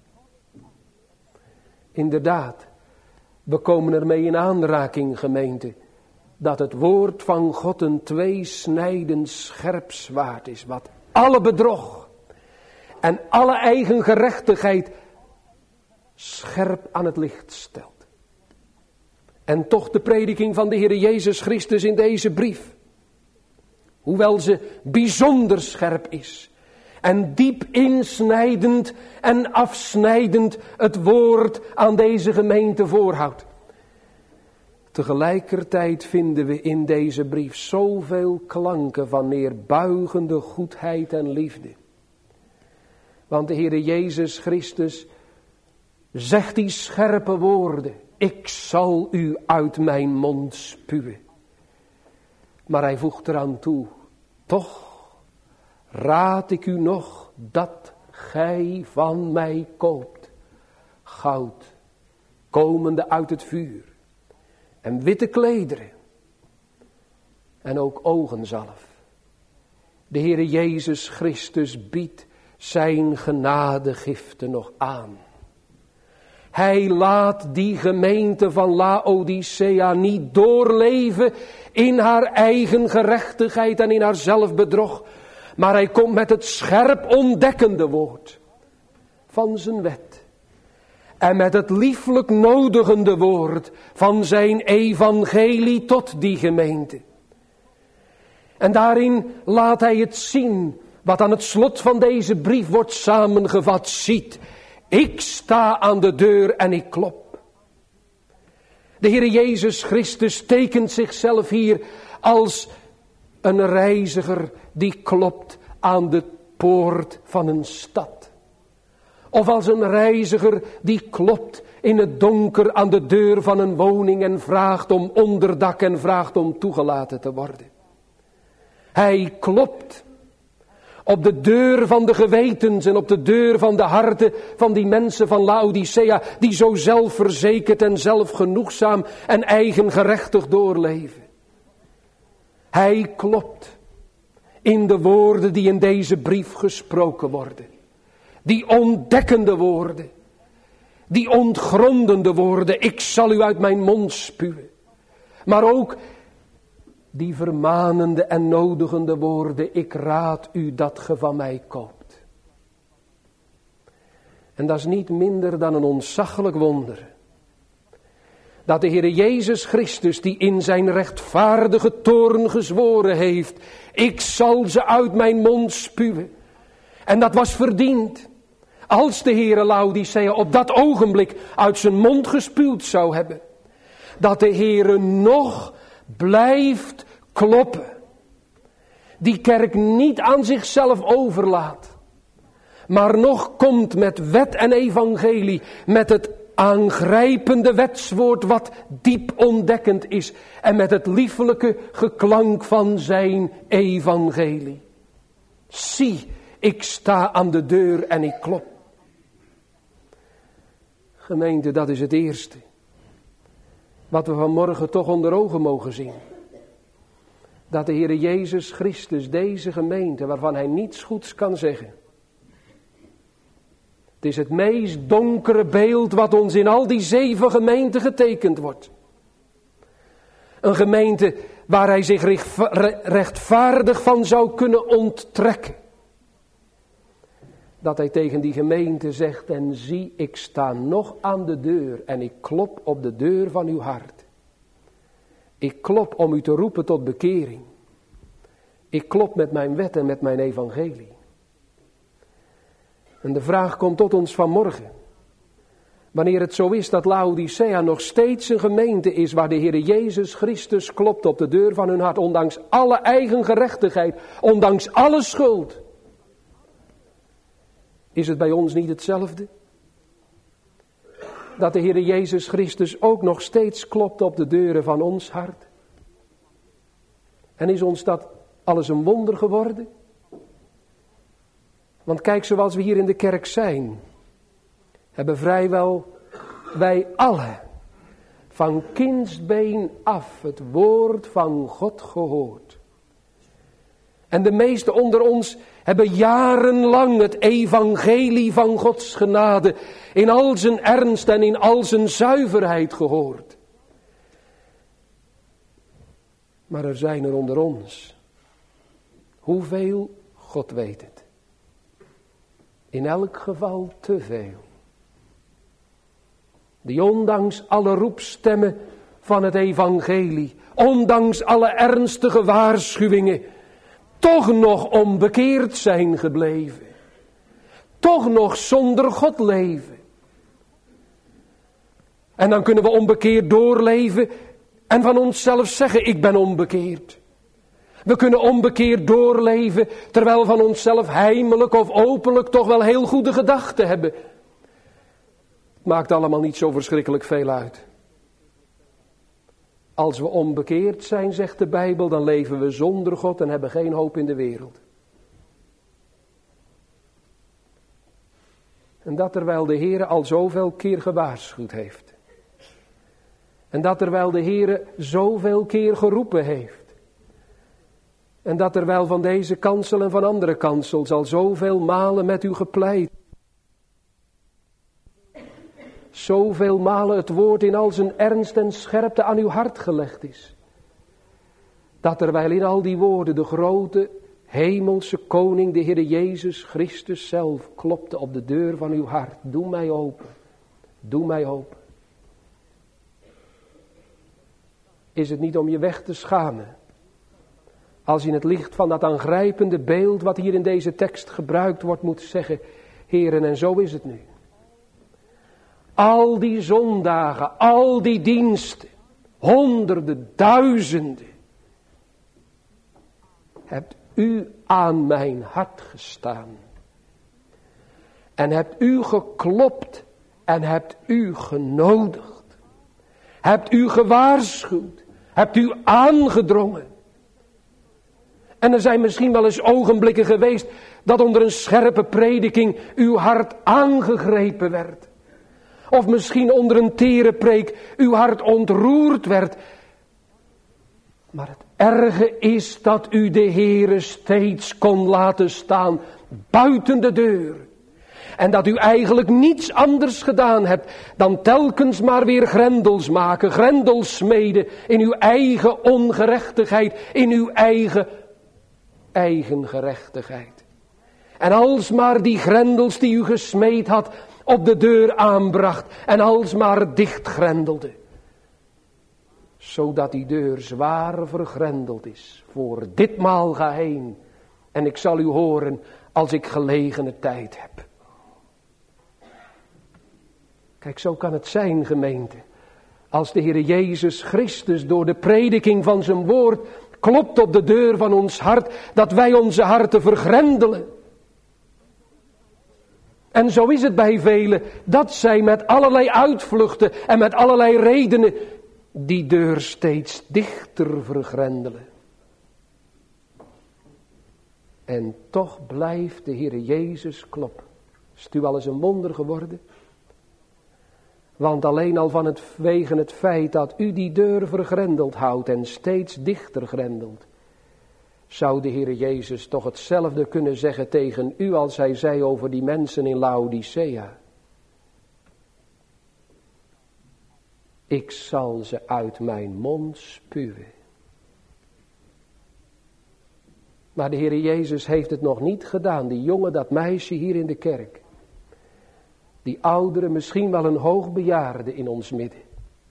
Inderdaad, we komen ermee in aanraking, gemeente, dat het woord van God een tweesnijdend scherp zwaard is, wat alle bedrog en alle eigen gerechtigheid scherp aan het licht stelt. En toch de prediking van de Heer Jezus Christus in deze brief, hoewel ze bijzonder scherp is en diep insnijdend en afsnijdend het woord aan deze gemeente voorhoudt, tegelijkertijd vinden we in deze brief zoveel klanken van neerbuigende goedheid en liefde. Want de Heer Jezus Christus zegt die scherpe woorden: ik zal u uit mijn mond spuwen. Maar hij voegt eraan toe: toch raad ik u nog dat gij van mij koopt goud, komende uit het vuur, en witte klederen, en ook ogenzalf. De Heere Jezus Christus biedt zijn genadegiften nog aan. Hij laat die gemeente van Laodicea niet doorleven in haar eigen gerechtigheid en in haar zelfbedrog. Maar hij komt met het scherp ontdekkende woord van zijn wet. En met het lieflijk nodigende woord van zijn evangelie tot die gemeente. En daarin laat hij het zien wat aan het slot van deze brief wordt samengevat. Ziet, ik sta aan de deur en ik klop. De Heer Jezus Christus tekent zichzelf hier als een reiziger die klopt aan de poort van een stad. Of als een reiziger die klopt in het donker aan de deur van een woning en vraagt om onderdak en vraagt om toegelaten te worden. Hij klopt op de deur van de gewetens en op de deur van de harten van die mensen van Laodicea die zo zelfverzekerd en zelfgenoegzaam en eigengerechtig doorleven. Hij klopt in de woorden die in deze brief gesproken worden. Die ontdekkende woorden. Die ontgrondende woorden. Ik zal u uit mijn mond spuwen. Maar ook die vermanende en nodigende woorden. Ik raad u dat ge van mij koopt. En dat is niet minder dan een ontzaglijk wonder. Dat de Heere Jezus Christus die in zijn rechtvaardige toorn gezworen heeft. Ik zal ze uit mijn mond spuwen. En dat was verdiend. Als de Heere Laodicea op dat ogenblik uit zijn mond gespuwd zou hebben. Dat de Heere nog blijft kloppen. Die kerk niet aan zichzelf overlaat. Maar nog komt met wet en evangelie. Met het aangrijpende wetswoord wat diep ontdekkend is. En met het liefelijke geklank van zijn evangelie. Zie, ik sta aan de deur en ik klop. Gemeente, dat is het eerste. Wat we vanmorgen toch onder ogen mogen zien. Dat de Heere Jezus Christus deze gemeente, waarvan hij niets goeds kan zeggen. Het is het meest donkere beeld wat ons in al die 7 gemeenten getekend wordt. Een gemeente waar hij zich rechtvaardig van zou kunnen onttrekken. Dat hij tegen die gemeente zegt, en zie, ik sta nog aan de deur en ik klop op de deur van uw hart. Ik klop om u te roepen tot bekering. Ik klop met mijn wet en met mijn evangelie. En de vraag komt tot ons vanmorgen. Wanneer het zo is dat Laodicea nog steeds een gemeente is waar de Heere Jezus Christus klopt op de deur van hun hart. Ondanks alle eigen gerechtigheid, ondanks alle schuld. Is het bij ons niet hetzelfde? Dat de Heere Jezus Christus ook nog steeds klopt op de deuren van ons hart? En is ons dat alles een wonder geworden? Want kijk, zoals we hier in de kerk zijn, hebben vrijwel wij allen van kindsbeen af het woord van God gehoord. En de meesten onder ons hebben jarenlang het evangelie van Gods genade in al zijn ernst en in al zijn zuiverheid gehoord. Maar er zijn er onder ons. Hoeveel? God weet het. In elk geval te veel. Die ondanks alle roepstemmen van het evangelie, ondanks alle ernstige waarschuwingen, toch nog onbekeerd zijn gebleven. Toch nog zonder God leven. En dan kunnen we onbekeerd doorleven en van onszelf zeggen, ik ben onbekeerd. We kunnen onbekeerd doorleven, terwijl we van onszelf heimelijk of openlijk toch wel heel goede gedachten hebben. Het maakt allemaal niet zo verschrikkelijk veel uit. Als we onbekeerd zijn, zegt de Bijbel, dan leven we zonder God en hebben geen hoop in de wereld. En dat terwijl de Heere al zoveel keer gewaarschuwd heeft. En dat terwijl de Heere zoveel keer geroepen heeft. En dat er wel van deze kansel en van andere kansels al zoveel malen met u gepleit. Zoveel malen het woord in al zijn ernst en scherpte aan uw hart gelegd is. Dat terwijl in al die woorden de grote hemelse koning, de Heer Jezus Christus zelf, klopte op de deur van uw hart. Doe mij open. Doe mij open. Is het niet om je weg te schamen? Als je in het licht van dat aangrijpende beeld wat hier in deze tekst gebruikt wordt moet zeggen, Heren, en zo is het nu. Al die zondagen, al die diensten, honderden, duizenden, hebt u aan mijn hart gestaan. En hebt u geklopt en hebt u genodigd. Hebt u gewaarschuwd. Hebt u aangedrongen. En er zijn misschien wel eens ogenblikken geweest dat onder een scherpe prediking uw hart aangegrepen werd. Of misschien onder een tere preek uw hart ontroerd werd. Maar het erge is dat u de Heere steeds kon laten staan buiten de deur. En dat u eigenlijk niets anders gedaan hebt dan telkens maar weer grendels maken, grendels smeden in uw eigen ongerechtigheid, in uw eigen gerechtigheid. En alsmaar die grendels die u gesmeed had op de deur aanbracht en alsmaar dichtgrendelde. Zodat die deur zwaar vergrendeld is. Voor ditmaal ga heen en ik zal u horen als ik gelegene tijd heb. Kijk, zo kan het zijn, gemeente. Als de Heer Jezus Christus door de prediking van zijn woord klopt op de deur van ons hart, dat wij onze harten vergrendelen. En zo is het bij velen, dat zij met allerlei uitvluchten en met allerlei redenen die deur steeds dichter vergrendelen. En toch blijft de Heer Jezus kloppen. Is het u al eens een wonder geworden? Want alleen al vanwege het feit dat u die deur vergrendeld houdt en steeds dichter grendelt, zou de Heer Jezus toch hetzelfde kunnen zeggen tegen u als hij zei over die mensen in Laodicea. Ik zal ze uit mijn mond spuwen. Maar de Heer Jezus heeft het nog niet gedaan. Die jongen, dat meisje hier in de kerk. Die oudere, misschien wel een hoogbejaarde in ons midden.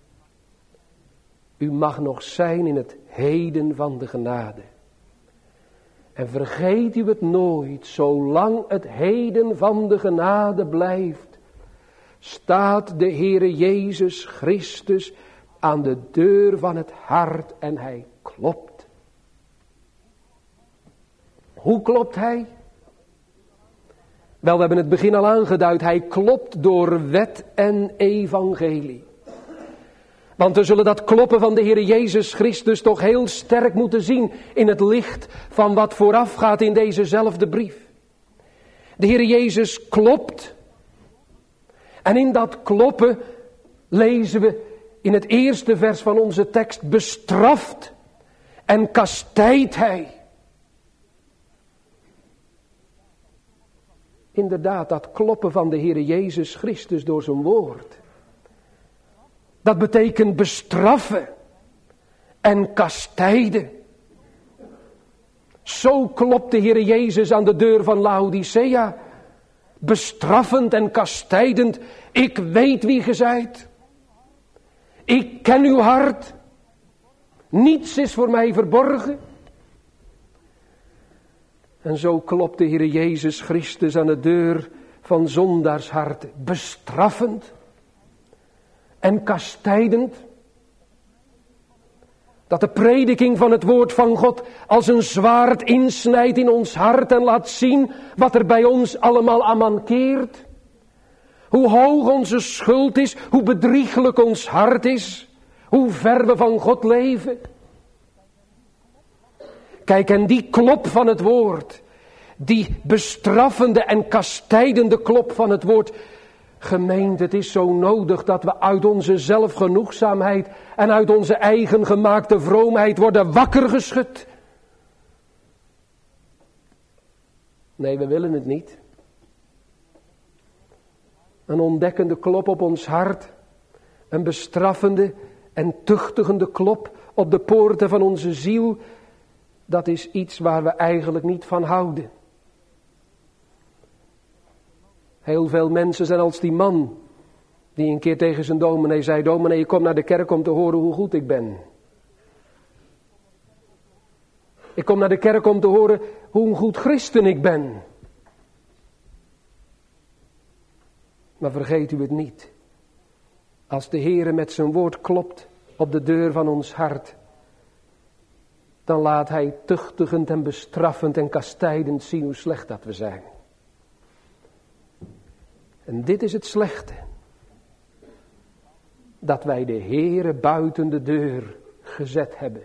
U mag nog zijn in het heden van de genade. En vergeet u het nooit, zolang het heden van de genade blijft, staat de Heere Jezus Christus aan de deur van het hart en hij klopt. Hoe klopt hij? Wel, we hebben het begin al aangeduid, hij klopt door wet en evangelie. Want we zullen dat kloppen van de Heer Jezus Christus toch heel sterk moeten zien in het licht van wat voorafgaat in dezezelfde brief. De Heer Jezus klopt. En in dat kloppen lezen we in het eerste vers van onze tekst, bestraft en kastijdt hij. Inderdaad, dat kloppen van de Heer Jezus Christus door zijn woord. Dat betekent bestraffen en kastijden. Zo klopt de Heer Jezus aan de deur van Laodicea. Bestraffend en kastijdend. Ik weet wie ge zijt. Ik ken uw hart. Niets is voor mij verborgen. En zo klopt de Heer Jezus Christus aan de deur van zondaarshart. Bestraffend en kastijdend. Dat de prediking van het woord van God als een zwaard insnijdt in ons hart en laat zien wat er bij ons allemaal aan mankeert. Hoe hoog onze schuld is, hoe bedrieglijk ons hart is, hoe ver we van God leven. Kijk, en die klop van het woord, die bestraffende en kastijdende klop van het woord, gemeente, het is zo nodig dat we uit onze zelfgenoegzaamheid en uit onze eigen gemaakte vroomheid worden wakker geschud. Nee, we willen het niet. Een ontdekkende klop op ons hart. Een bestraffende en tuchtigende klop op de poorten van onze ziel. Dat is iets waar we eigenlijk niet van houden. Heel veel mensen zijn als die man die een keer tegen zijn dominee zei: dominee, je komt naar de kerk om te horen hoe goed ik ben. Ik kom naar de kerk om te horen hoe een goed christen ik ben. Maar vergeet u het niet. Als de Heere met zijn woord klopt op de deur van ons hart, dan laat hij tuchtigend en bestraffend en kastijdend zien hoe slecht dat we zijn. En dit is het slechte. Dat wij de Heere buiten de deur gezet hebben.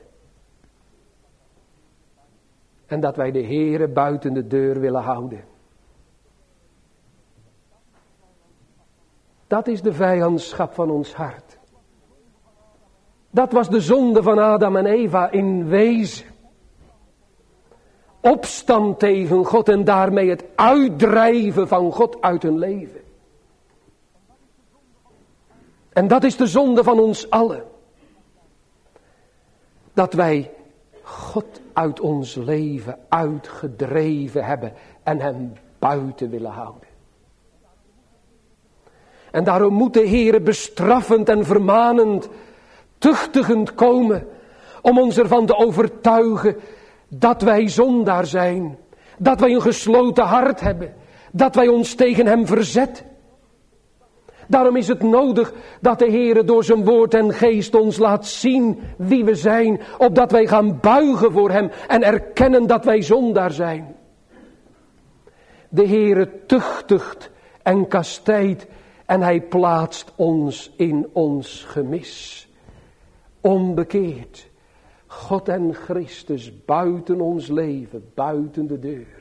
En dat wij de Heere buiten de deur willen houden. Dat is de vijandschap van ons hart. Dat was de zonde van Adam en Eva in wezen. Opstand tegen God en daarmee het uitdrijven van God uit hun leven. En dat is de zonde van ons allen. Dat wij God uit ons leven uitgedreven hebben en hem buiten willen houden. En daarom moet de Heere bestraffend en vermanend, tuchtigend komen, om ons ervan te overtuigen dat wij zondaar zijn, dat wij een gesloten hart hebben, dat wij ons tegen hem verzetten. Daarom is het nodig dat de Heere door zijn woord en geest ons laat zien wie we zijn, opdat wij gaan buigen voor hem en erkennen dat wij zondaar zijn. De Heere tuchtigt en kastijdt en hij plaatst ons in ons gemis. Onbekeerd. God en Christus buiten ons leven, buiten de deur.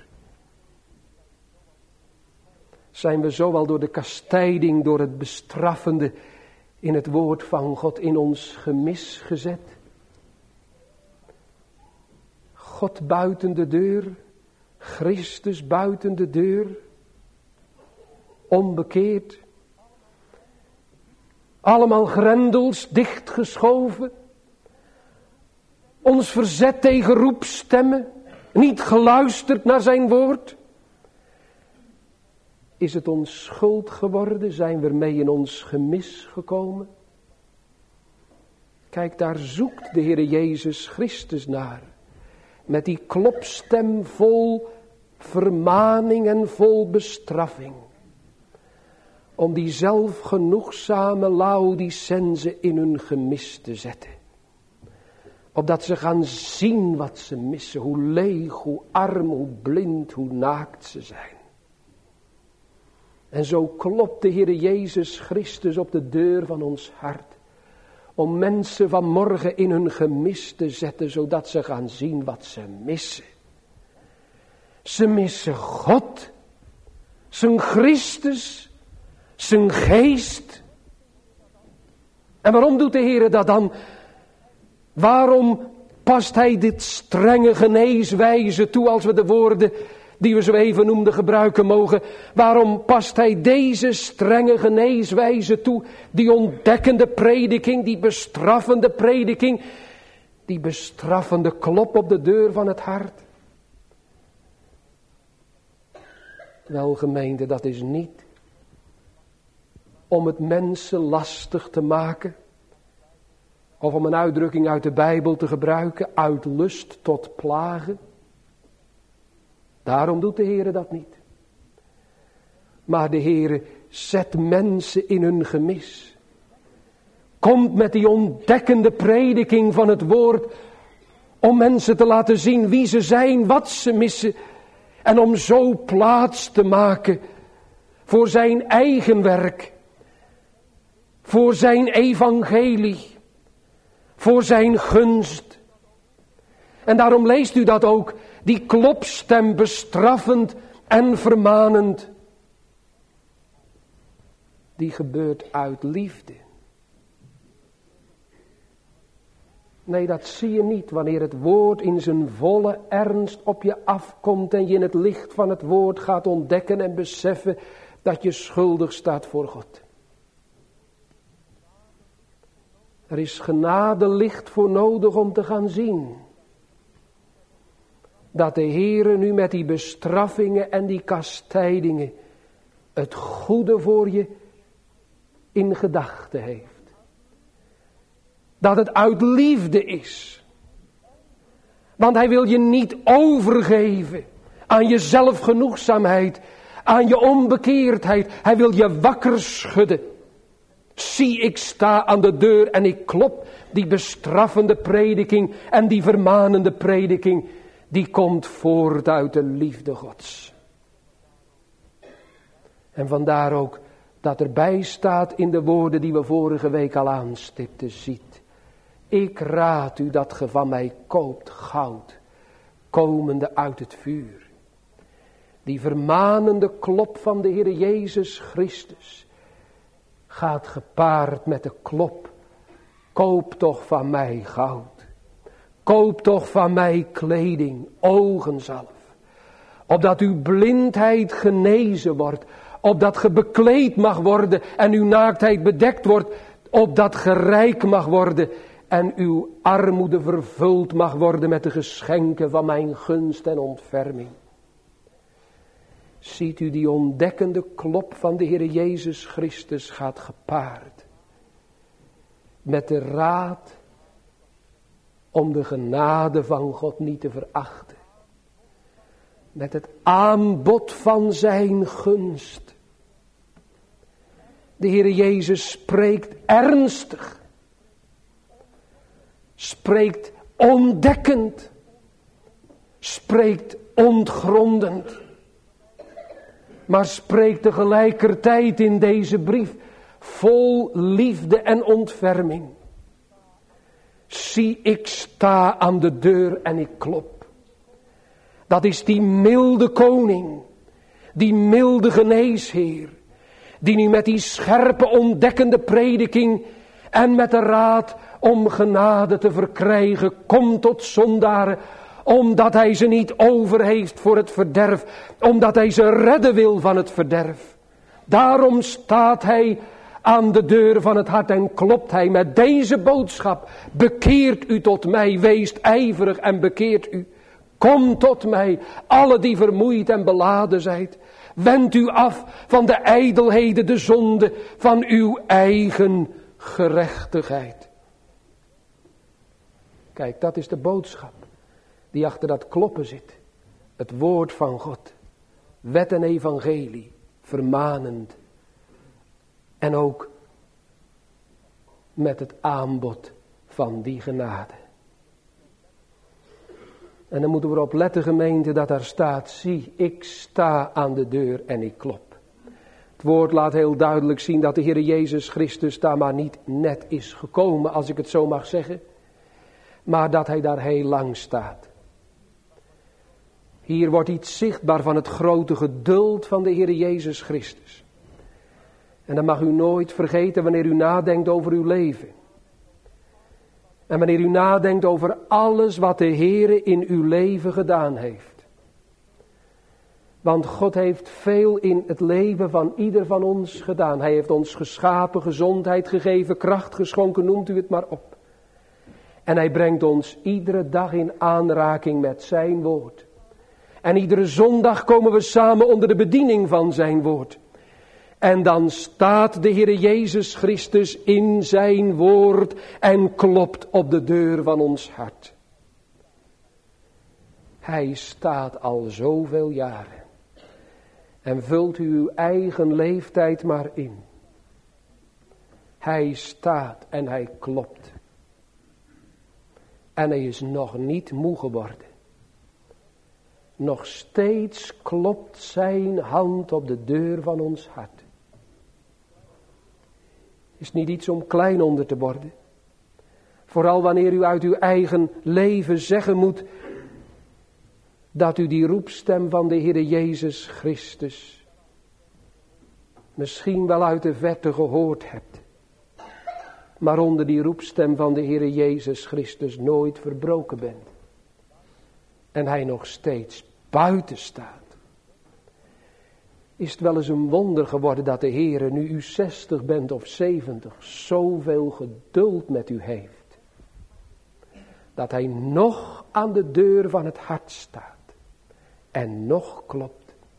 Zijn we zowel door de kastijding, door het bestraffende in het woord van God in ons gemis gezet? God buiten de deur, Christus buiten de deur, onbekeerd. Allemaal grendels dichtgeschoven. Ons verzet tegen roepstemmen, niet geluisterd naar zijn woord. Is het ons schuld geworden? Zijn we ermee in ons gemis gekomen? Kijk, daar zoekt de Heere Jezus Christus naar. Met die klopstem vol vermaning en vol bestraffing. Om die zelfgenoegzame Laodicenzen in hun gemis te zetten. Opdat ze gaan zien wat ze missen. Hoe leeg, hoe arm, hoe blind, hoe naakt ze zijn. En zo klopt de Heere Jezus Christus op de deur van ons hart. Om mensen vanmorgen in hun gemis te zetten, zodat ze gaan zien wat ze missen. Ze missen God, zijn Christus, zijn geest. En waarom doet de Heere dat dan? Waarom past hij dit strenge geneeswijze toe, als we de woorden die we zo even noemden gebruiken mogen? Waarom past hij deze strenge geneeswijze toe? Die ontdekkende prediking, die bestraffende prediking, die bestraffende klop op de deur van het hart. Wel, gemeente, dat is niet om het mensen lastig te maken. Of om een uitdrukking uit de Bijbel te gebruiken, uit lust tot plagen. Daarom doet de Heere dat niet. Maar de Heere zet mensen in hun gemis. Komt met die ontdekkende prediking van het woord. Om mensen te laten zien wie ze zijn, wat ze missen. En om zo plaats te maken voor zijn eigen werk. Voor zijn evangelie. Voor zijn gunst. En daarom leest u dat ook. Die klopstem bestraffend en vermanend. Die gebeurt uit liefde. Nee, dat zie je niet wanneer het woord in zijn volle ernst op je afkomt en je in het licht van het woord gaat ontdekken en beseffen dat je schuldig staat voor God. Er is genadelicht voor nodig om te gaan zien dat de Heere nu met die bestraffingen en die kastijdingen het goede voor je in gedachten heeft. Dat het uit liefde is. Want hij wil je niet overgeven aan je zelfgenoegzaamheid, aan je onbekeerdheid. Hij wil je wakker schudden. Zie, ik sta aan de deur en ik klop. Die bestraffende prediking en die vermanende prediking, die komt voort uit de liefde Gods. En vandaar ook dat erbij staat in de woorden die we vorige week al aanstipten, ziet. Ik raad u dat ge van mij koopt goud, komende uit het vuur. Die vermanende klop van de Heer Jezus Christus gaat gepaard met de klop. Koop toch van mij goud. Koop toch van mij kleding, ogenzalf. Opdat uw blindheid genezen wordt. Opdat ge bekleed mag worden en uw naaktheid bedekt wordt. Opdat ge rijk mag worden en uw armoede vervuld mag worden met de geschenken van mijn gunst en ontferming. Ziet u, die ontdekkende klop van de Heer Jezus Christus gaat gepaard met de raad om de genade van God niet te verachten. Met het aanbod van zijn gunst. De Heer Jezus spreekt ernstig. Spreekt ontdekkend. Spreekt ontgrondend. Maar spreekt tegelijkertijd in deze brief vol liefde en ontferming. Zie, ik sta aan de deur en ik klop. Dat is die milde koning, die milde geneesheer, die nu met die scherpe ontdekkende prediking en met de raad om genade te verkrijgen komt tot zondaren, omdat hij ze niet over heeft voor het verderf, omdat hij ze redden wil van het verderf. Daarom staat hij aan de deur van het hart en klopt hij met deze boodschap. Bekeert u tot mij, weest ijverig en bekeert u. Kom tot mij, alle die vermoeid en beladen zijt. Wend u af van de ijdelheden, de zonde, van uw eigen gerechtigheid. Kijk, dat is de boodschap die achter dat kloppen zit. Het woord van God. Wet en evangelie. Vermanend. En ook met het aanbod van die genade. En dan moeten we erop letten, gemeente, dat daar staat: zie, ik sta aan de deur en ik klop. Het woord laat heel duidelijk zien dat de Heer Jezus Christus daar maar niet net is gekomen, als ik het zo mag zeggen. Maar dat hij daar heel lang staat. Hier wordt iets zichtbaar van het grote geduld van de Heer Jezus Christus. En dat mag u nooit vergeten wanneer u nadenkt over uw leven. En wanneer u nadenkt over alles wat de Heer in uw leven gedaan heeft. Want God heeft veel in het leven van ieder van ons gedaan. Hij heeft ons geschapen, gezondheid gegeven, kracht geschonken, noemt u het maar op. En hij brengt ons iedere dag in aanraking met zijn woord. En iedere zondag komen we samen onder de bediening van zijn woord. En dan staat de Heer Jezus Christus in zijn woord en klopt op de deur van ons hart. Hij staat al zoveel jaren. En vult u uw eigen leeftijd maar in. Hij staat en hij klopt. En hij is nog niet moe geworden. Nog steeds klopt zijn hand op de deur van ons hart. Is niet iets om klein onder te worden. Vooral wanneer u uit uw eigen leven zeggen moet dat u die roepstem van de Heer Jezus Christus misschien wel uit de verte gehoord hebt. maar onder die roepstem van de Heere Jezus Christus nooit verbroken bent. En hij nog steeds buiten staat. Is het wel eens een wonder geworden dat de Heere, nu u 60 bent of 70, zoveel geduld met u heeft. Dat hij nog aan de deur van het hart staat. En nog klopt.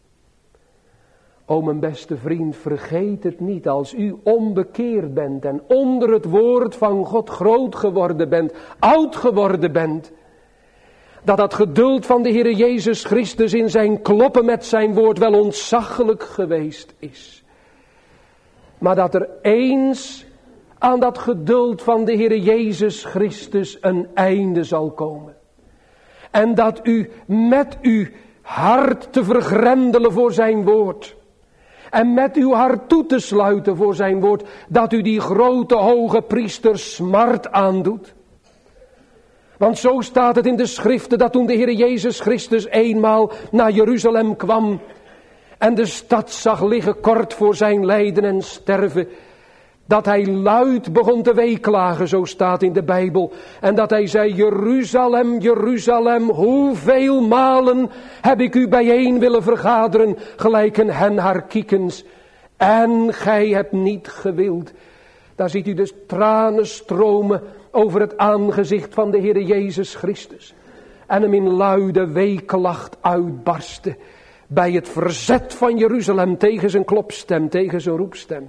O mijn beste vriend, vergeet het niet als u onbekeerd bent en onder het woord van God groot geworden bent, oud geworden bent. Dat geduld van de Heer Jezus Christus in zijn kloppen met zijn woord wel ontzaglijk geweest is. Maar dat er eens aan dat geduld van de Heer Jezus Christus een einde zal komen. En dat u met uw hart te vergrendelen voor zijn woord. En met uw hart toe te sluiten voor zijn woord. Dat u die grote hoge priester smart aandoet. Want zo staat het in de schriften dat toen de Heer Jezus Christus eenmaal naar Jeruzalem kwam. En de stad zag liggen kort voor zijn lijden en sterven. Dat hij luid begon te weeklagen, zo staat in de Bijbel. En dat hij zei, Jeruzalem, Jeruzalem, hoeveel malen heb ik u bijeen willen vergaderen, gelijk een hen haar kiekens. En gij hebt niet gewild. Daar ziet u dus tranen stromen over het aangezicht van de Heer Jezus Christus. En hem in luide weeklacht uitbarsten. Bij het verzet van Jeruzalem tegen zijn klopstem, tegen zijn roepstem.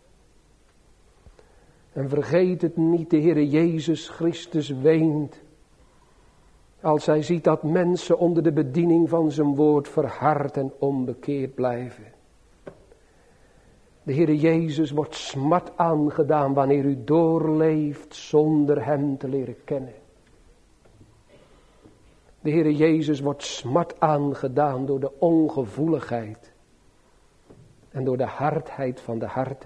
En vergeet het niet, de Heer Jezus Christus weent. Als hij ziet dat mensen onder de bediening van zijn woord verhard en onbekeerd blijven. De Heer Jezus wordt smart aangedaan wanneer u doorleeft zonder hem te leren kennen. De Heer Jezus wordt smart aangedaan door de ongevoeligheid en door de hardheid van de harten.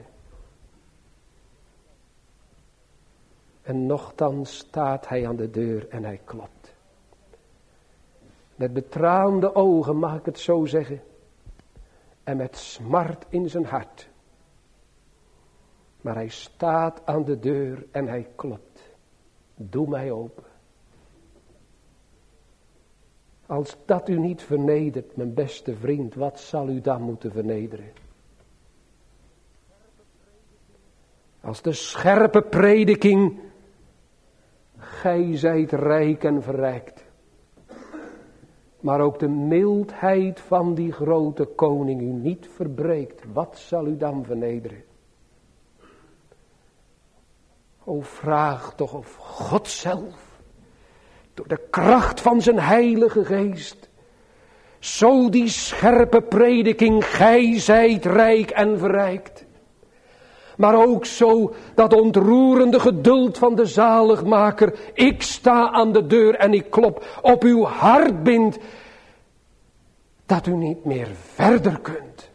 En nochtans staat hij aan de deur en hij klopt. Met betraande ogen, mag ik het zo zeggen. En met smart in zijn hart. Maar hij staat aan de deur en hij klopt. Doe mij open. Als dat u niet vernedert, mijn beste vriend, wat zal u dan moeten vernederen? Als de scherpe prediking, gij zijt rijk en verrijkt. Maar ook de mildheid van die grote koning u niet verbreekt, wat zal u dan vernederen? O, vraag toch of God zelf, door de kracht van zijn heilige geest, zo die scherpe prediking, gij zijt rijk en verrijkt. Maar ook zo dat ontroerende geduld van de zaligmaker, ik sta aan de deur en ik klop, op uw hart bindt, dat u niet meer verder kunt.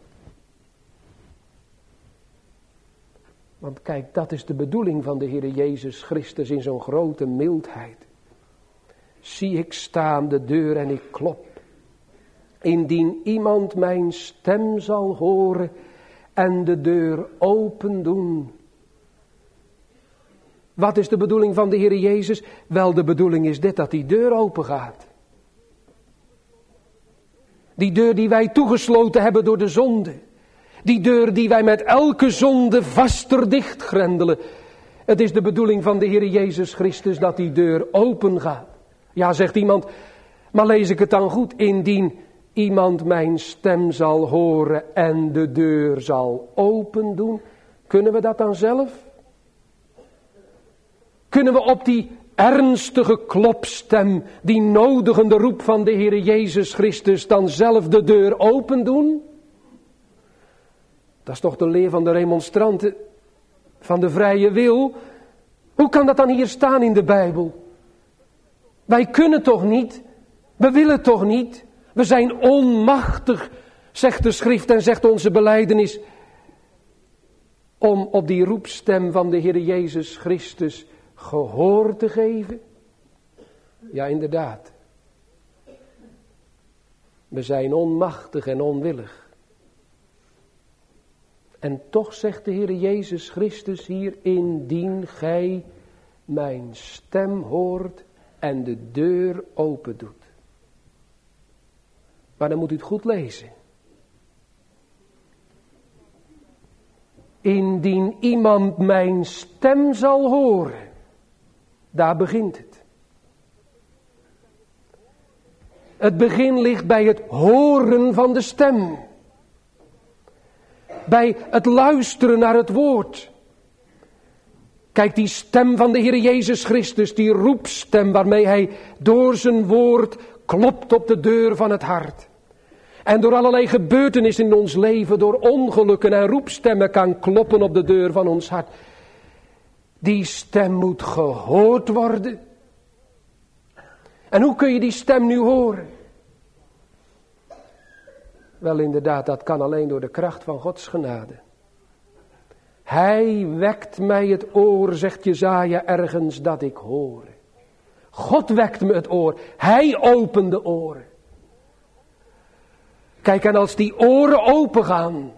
Want kijk, dat is de bedoeling van de Heer Jezus Christus in zo'n grote mildheid. Zie, ik sta aan de deur en ik klop. Indien iemand mijn stem zal horen en de deur open doen. Wat is de bedoeling van de Heer Jezus? Wel, de bedoeling is dit, dat die deur open gaat. Die deur die wij toegesloten hebben door de zonde. Die deur die wij met elke zonde vaster dichtgrendelen. Het is de bedoeling van de Heer Jezus Christus dat die deur open gaat. Ja, zegt iemand, maar lees ik het dan goed? Indien iemand mijn stem zal horen en de deur zal open doen. Kunnen we dat dan zelf? Kunnen we op die ernstige klopstem, die nodigende roep van de Heer Jezus Christus, dan zelf de deur open doen? Dat is toch de leer van de remonstranten, van de vrije wil? Hoe kan dat dan hier staan in de Bijbel? Wij kunnen toch niet? We willen toch niet? We zijn onmachtig, zegt de schrift en zegt onze belijdenis, om op die roepstem van de Heer Jezus Christus gehoor te geven? Ja, inderdaad. We zijn onmachtig en onwillig. En toch zegt de Heer Jezus Christus hier, indien gij mijn stem hoort en de deur open doet. Maar dan moet u het goed lezen. Indien iemand mijn stem zal horen, daar begint het. Het begin ligt bij het horen van de stem. Bij het luisteren naar het woord. Kijk, die stem van de Heer Jezus Christus, die roepstem waarmee hij door zijn woord klopt op de deur van het hart. En door allerlei gebeurtenissen in ons leven, door ongelukken en roepstemmen kan kloppen op de deur van ons hart. Die stem moet gehoord worden. En hoe kun je die stem nu horen? Wel inderdaad, dat kan alleen door de kracht van Gods genade. Hij wekt mij het oor, zegt Jesaja ergens, dat ik hoor. God wekt me het oor. Hij opent de oren. Kijk, en als die oren open gaan,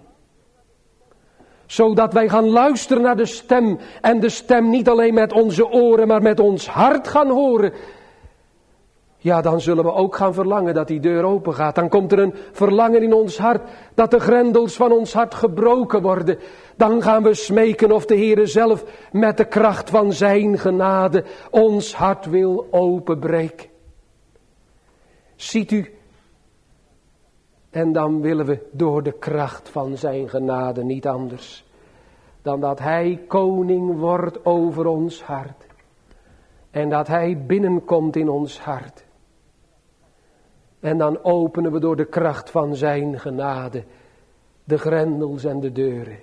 zodat wij gaan luisteren naar de stem, en de stem niet alleen met onze oren, maar met ons hart gaan horen, ja, dan zullen we ook gaan verlangen dat die deur open gaat. Dan komt er een verlangen in ons hart, dat de grendels van ons hart gebroken worden. Dan gaan we smeken of de Heere zelf met de kracht van zijn genade ons hart wil openbreken. Ziet u? En dan willen we door de kracht van zijn genade niet anders dan dat hij koning wordt over ons hart. En dat hij binnenkomt in ons hart. En dan openen we door de kracht van zijn genade de grendels en de deuren.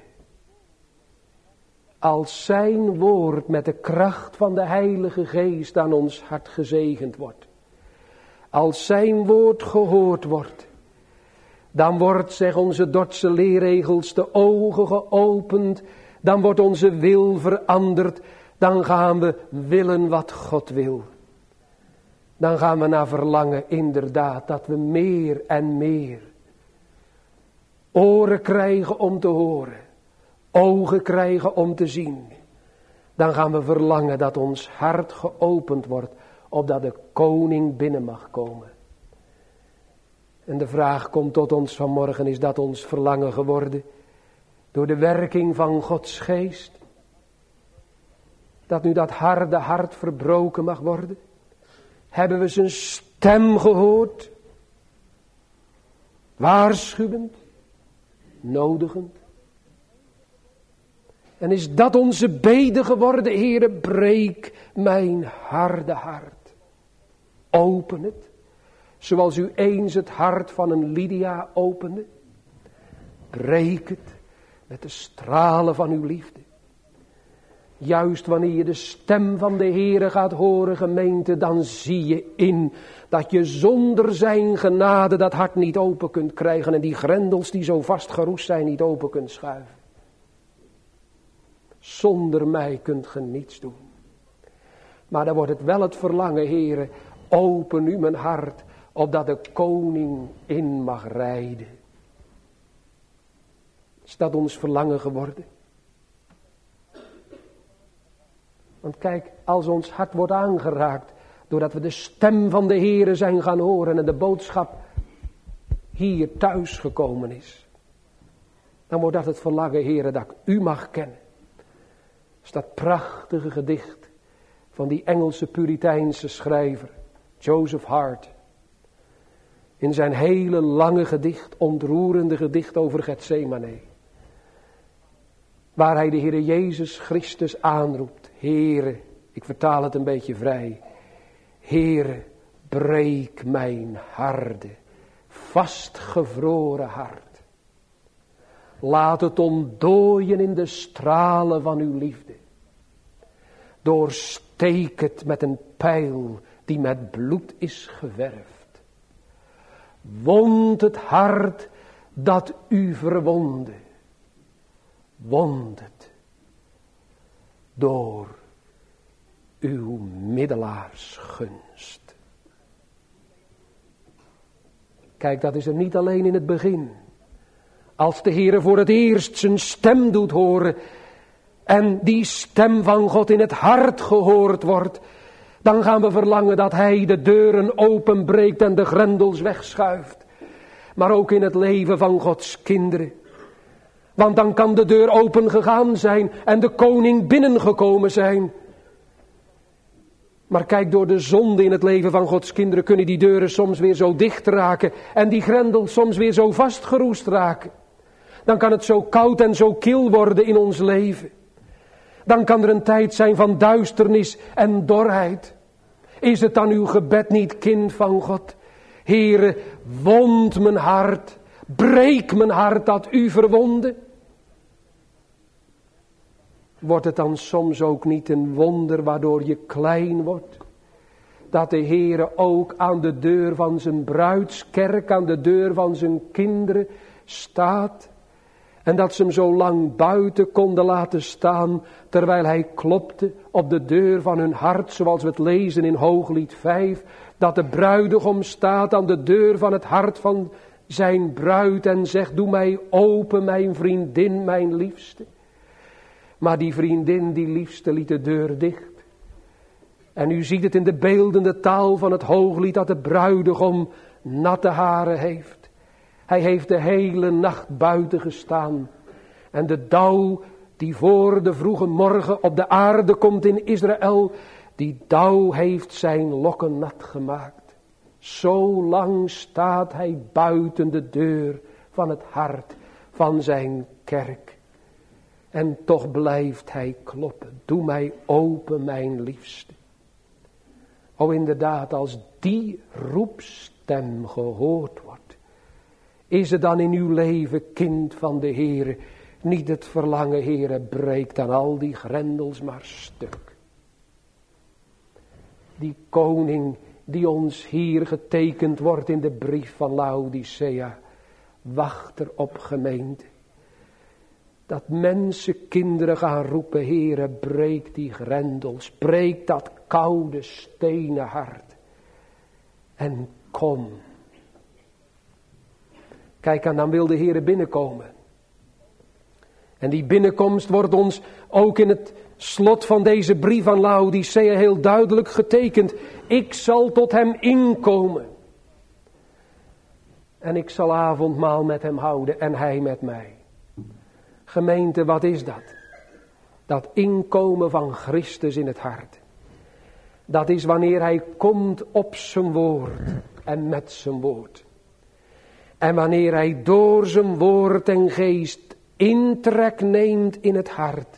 Als zijn woord met de kracht van de Heilige Geest aan ons hart gezegend wordt. Als zijn woord gehoord wordt. Dan wordt, zeg onze Dordtse leerregels, de ogen geopend. Dan wordt onze wil veranderd. Dan gaan we willen wat God wil. Dan gaan we naar verlangen inderdaad dat we meer en meer oren krijgen om te horen. Ogen krijgen om te zien. Dan gaan we verlangen dat ons hart geopend wordt, opdat de koning binnen mag komen. En de vraag komt tot ons vanmorgen, is dat ons verlangen geworden door de werking van Gods geest? Dat nu dat harde hart verbroken mag worden? Hebben we zijn stem gehoord? Waarschuwend? Nodigend? En is dat onze bede geworden? Heere, breek mijn harde hart. Open het. Zoals u eens het hart van een Lydia opende. Breek het met de stralen van uw liefde. Juist wanneer je de stem van de Heere gaat horen, gemeente, dan zie je in dat je zonder zijn genade dat hart niet open kunt krijgen en die grendels die zo vastgeroest zijn niet open kunt schuiven. Zonder mij kunt ge niets doen. Maar dan wordt het wel het verlangen, Heere, open u mijn hart, opdat de koning in mag rijden. Is dat ons verlangen geworden? Want kijk, als ons hart wordt aangeraakt, doordat we de stem van de Heere zijn gaan horen en de boodschap hier thuis gekomen is, dan wordt dat het verlangen, Heere, dat ik u mag kennen. Dat is dat prachtige gedicht van die Engelse Puriteinse schrijver, Joseph Hart. In zijn hele lange gedicht, ontroerende gedicht over Getsemane. Waar hij de Heere Jezus Christus aanroept. Heere, ik vertaal het een beetje vrij. Heere, breek mijn harde, vastgevroren hart. Laat het ontdooien in de stralen van uw liefde. Doorsteek het met een pijl die met bloed is geverfd. Wond het hart dat u verwondde. Wond het door uw middelaarsgunst. Kijk, dat is er niet alleen in het begin. Als de Heere voor het eerst zijn stem doet horen en die stem van God in het hart gehoord wordt, dan gaan we verlangen dat Hij de deuren openbreekt en de grendels wegschuift. Maar ook in het leven van Gods kinderen. Want dan kan de deur open gegaan zijn en de koning binnengekomen zijn. Maar kijk, door de zonde in het leven van Gods kinderen kunnen die deuren soms weer zo dicht raken en die grendels soms weer zo vastgeroest raken. Dan kan het zo koud en zo kil worden in ons leven. Dan kan er een tijd zijn van duisternis en dorheid. Is het dan uw gebed niet, kind van God? Heere, wond mijn hart, breek mijn hart dat u verwonde. Wordt het dan soms ook niet een wonder waardoor je klein wordt? Dat de Heere ook aan de deur van zijn bruidskerk, aan de deur van zijn kinderen staat. En dat ze hem zo lang buiten konden laten staan, terwijl hij klopte op de deur van hun hart, zoals we het lezen in Hooglied 5. Dat de bruidegom staat aan de deur van het hart van zijn bruid en zegt, doe mij open, mijn vriendin, mijn liefste. Maar die vriendin, die liefste, liet de deur dicht. En u ziet het in de beeldende taal van het Hooglied dat de bruidegom natte haren heeft. Hij heeft de hele nacht buiten gestaan. En de dauw die voor de vroege morgen op de aarde komt in Israël, die dauw heeft zijn lokken nat gemaakt. Zo lang staat hij buiten de deur van het hart van zijn kerk. En toch blijft hij kloppen. Doe mij open, mijn liefste. O inderdaad, als die roepstem gehoord wordt, is het dan in uw leven, kind van de Heere, niet het verlangen, Heere, breek dan al die grendels maar stuk. Die koning die ons hier getekend wordt in de brief van Laodicea, wacht erop, gemeente. Dat mensen, kinderen gaan roepen, Heere, breek die grendels, breek dat koude stenen hart. En kom. Kijk, en dan wil de Heere binnenkomen. En die binnenkomst wordt ons ook in het slot van deze brief aan Laodicea heel duidelijk getekend. Ik zal tot hem inkomen. En ik zal avondmaal met hem houden en hij met mij. Gemeente, wat is dat? Dat inkomen van Christus in het hart. Dat is wanneer hij komt op zijn woord en met zijn woord. En wanneer hij door zijn woord en geest intrek neemt in het hart.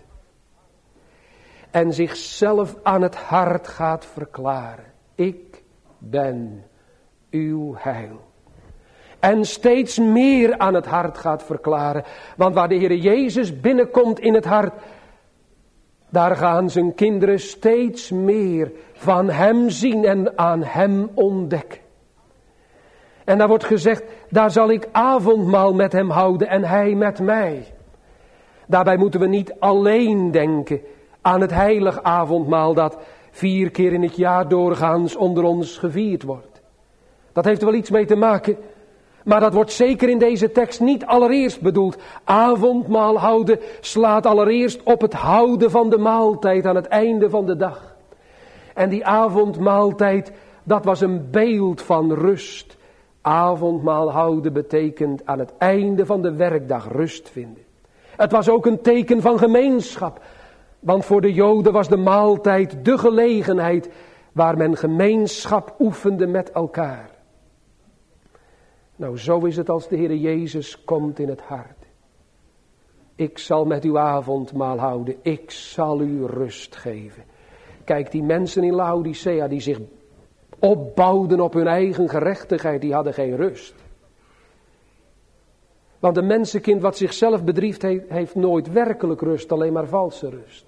En zichzelf aan het hart gaat verklaren. Ik ben uw heil. En steeds meer aan het hart gaat verklaren. Want waar de Heer Jezus binnenkomt in het hart, daar gaan zijn kinderen steeds meer van hem zien en aan hem ontdekken. En daar wordt gezegd, daar zal ik avondmaal met hem houden en hij met mij. Daarbij moeten we niet alleen denken aan het heilig avondmaal dat 4 keer in het jaar doorgaans onder ons gevierd wordt. Dat heeft er wel iets mee te maken, maar dat wordt zeker in deze tekst niet allereerst bedoeld. Avondmaal houden slaat allereerst op het houden van de maaltijd aan het einde van de dag. En die avondmaaltijd, dat was een beeld van rust. Avondmaal houden betekent aan het einde van de werkdag rust vinden. Het was ook een teken van gemeenschap. Want voor de Joden was de maaltijd de gelegenheid waar men gemeenschap oefende met elkaar. Nou, zo is het als de Heer Jezus komt in het hart. Ik zal met uw avondmaal houden. Ik zal u rust geven. Kijk, die mensen in Laodicea die zich opbouwden op hun eigen gerechtigheid, die hadden geen rust. Want een mensenkind wat zichzelf bedriegt, heeft nooit werkelijk rust, alleen maar valse rust.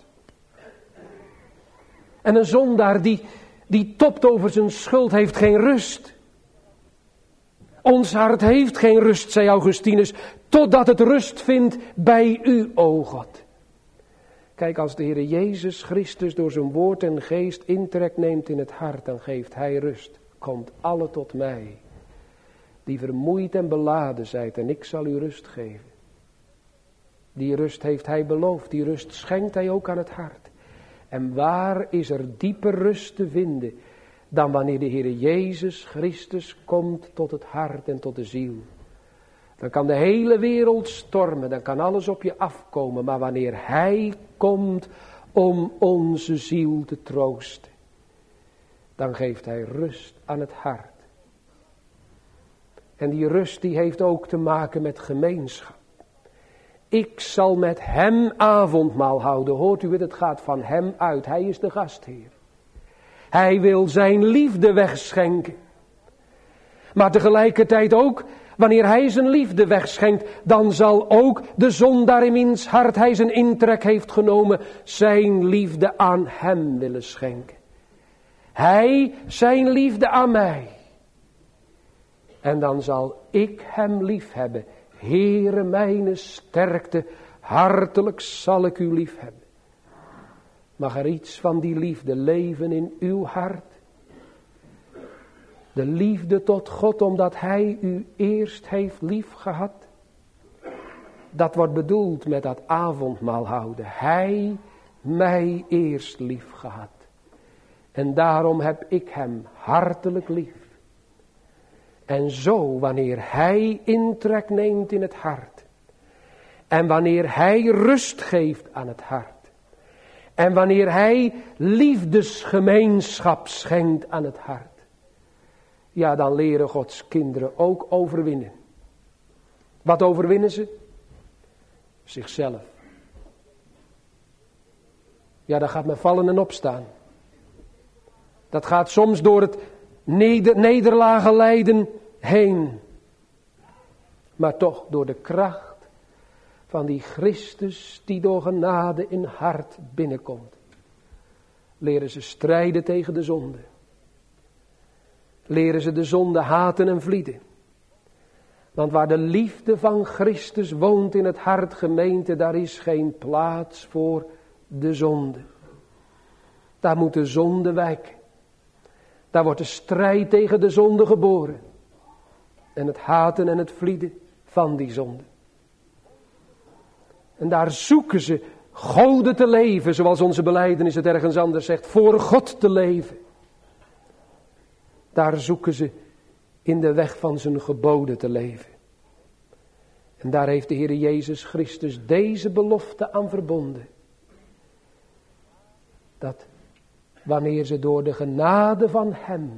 En een zondaar die topt over zijn schuld, heeft geen rust. Ons hart heeft geen rust, zei Augustinus, totdat het rust vindt bij u, o God. Kijk, als de Heer Jezus Christus door zijn woord en geest intrek neemt in het hart, dan geeft hij rust. Komt alle tot mij, die vermoeid en beladen zijt, en ik zal u rust geven. Die rust heeft hij beloofd, die rust schenkt hij ook aan het hart. En waar is er diepe rust te vinden dan wanneer de Heer Jezus Christus komt tot het hart en tot de ziel. Dan kan de hele wereld stormen, dan kan alles op je afkomen, maar wanneer hij komt om onze ziel te troosten, dan geeft hij rust aan het hart. En die rust die heeft ook te maken met gemeenschap. Ik zal met hem avondmaal houden. Hoort u het? Het gaat van hem uit. Hij is de gastheer. Hij wil zijn liefde wegschenken. Maar tegelijkertijd ook, wanneer hij zijn liefde wegschenkt, dan zal ook de zondaar in wiens hart hij zijn intrek heeft genomen, zijn liefde aan hem willen schenken. Hij zijn liefde aan mij. En dan zal ik hem lief hebben. Heere mijne sterkte, hartelijk zal ik u lief hebben. Mag er iets van die liefde leven in uw hart? De liefde tot God omdat hij u eerst heeft lief gehad. Dat wordt bedoeld met dat avondmaal houden. Hij mij eerst lief gehad. En daarom heb ik hem hartelijk lief. En zo, wanneer hij intrek neemt in het hart. En wanneer hij rust geeft aan het hart. En wanneer hij liefdesgemeenschap schenkt aan het hart. Ja, dan leren Gods kinderen ook overwinnen. Wat overwinnen ze? Zichzelf. Ja, dat gaat met vallen en opstaan. Dat gaat soms door het nederlagen lijden heen. Maar toch door de kracht van die Christus die door genade in hart binnenkomt. Leren ze strijden tegen de zonde. Leren ze de zonde haten en vlieden. Want waar de liefde van Christus woont in het hart, gemeente, daar is geen plaats voor de zonde. Daar moet de zonde wijken. Daar wordt de strijd tegen de zonde geboren. En het haten en het vlieden van die zonde. En daar zoeken ze goden te leven, zoals onze belijdenis het ergens anders zegt, voor God te leven. Daar zoeken ze in de weg van zijn geboden te leven. En daar heeft de Heer Jezus Christus deze belofte aan verbonden. Dat wanneer ze door de genade van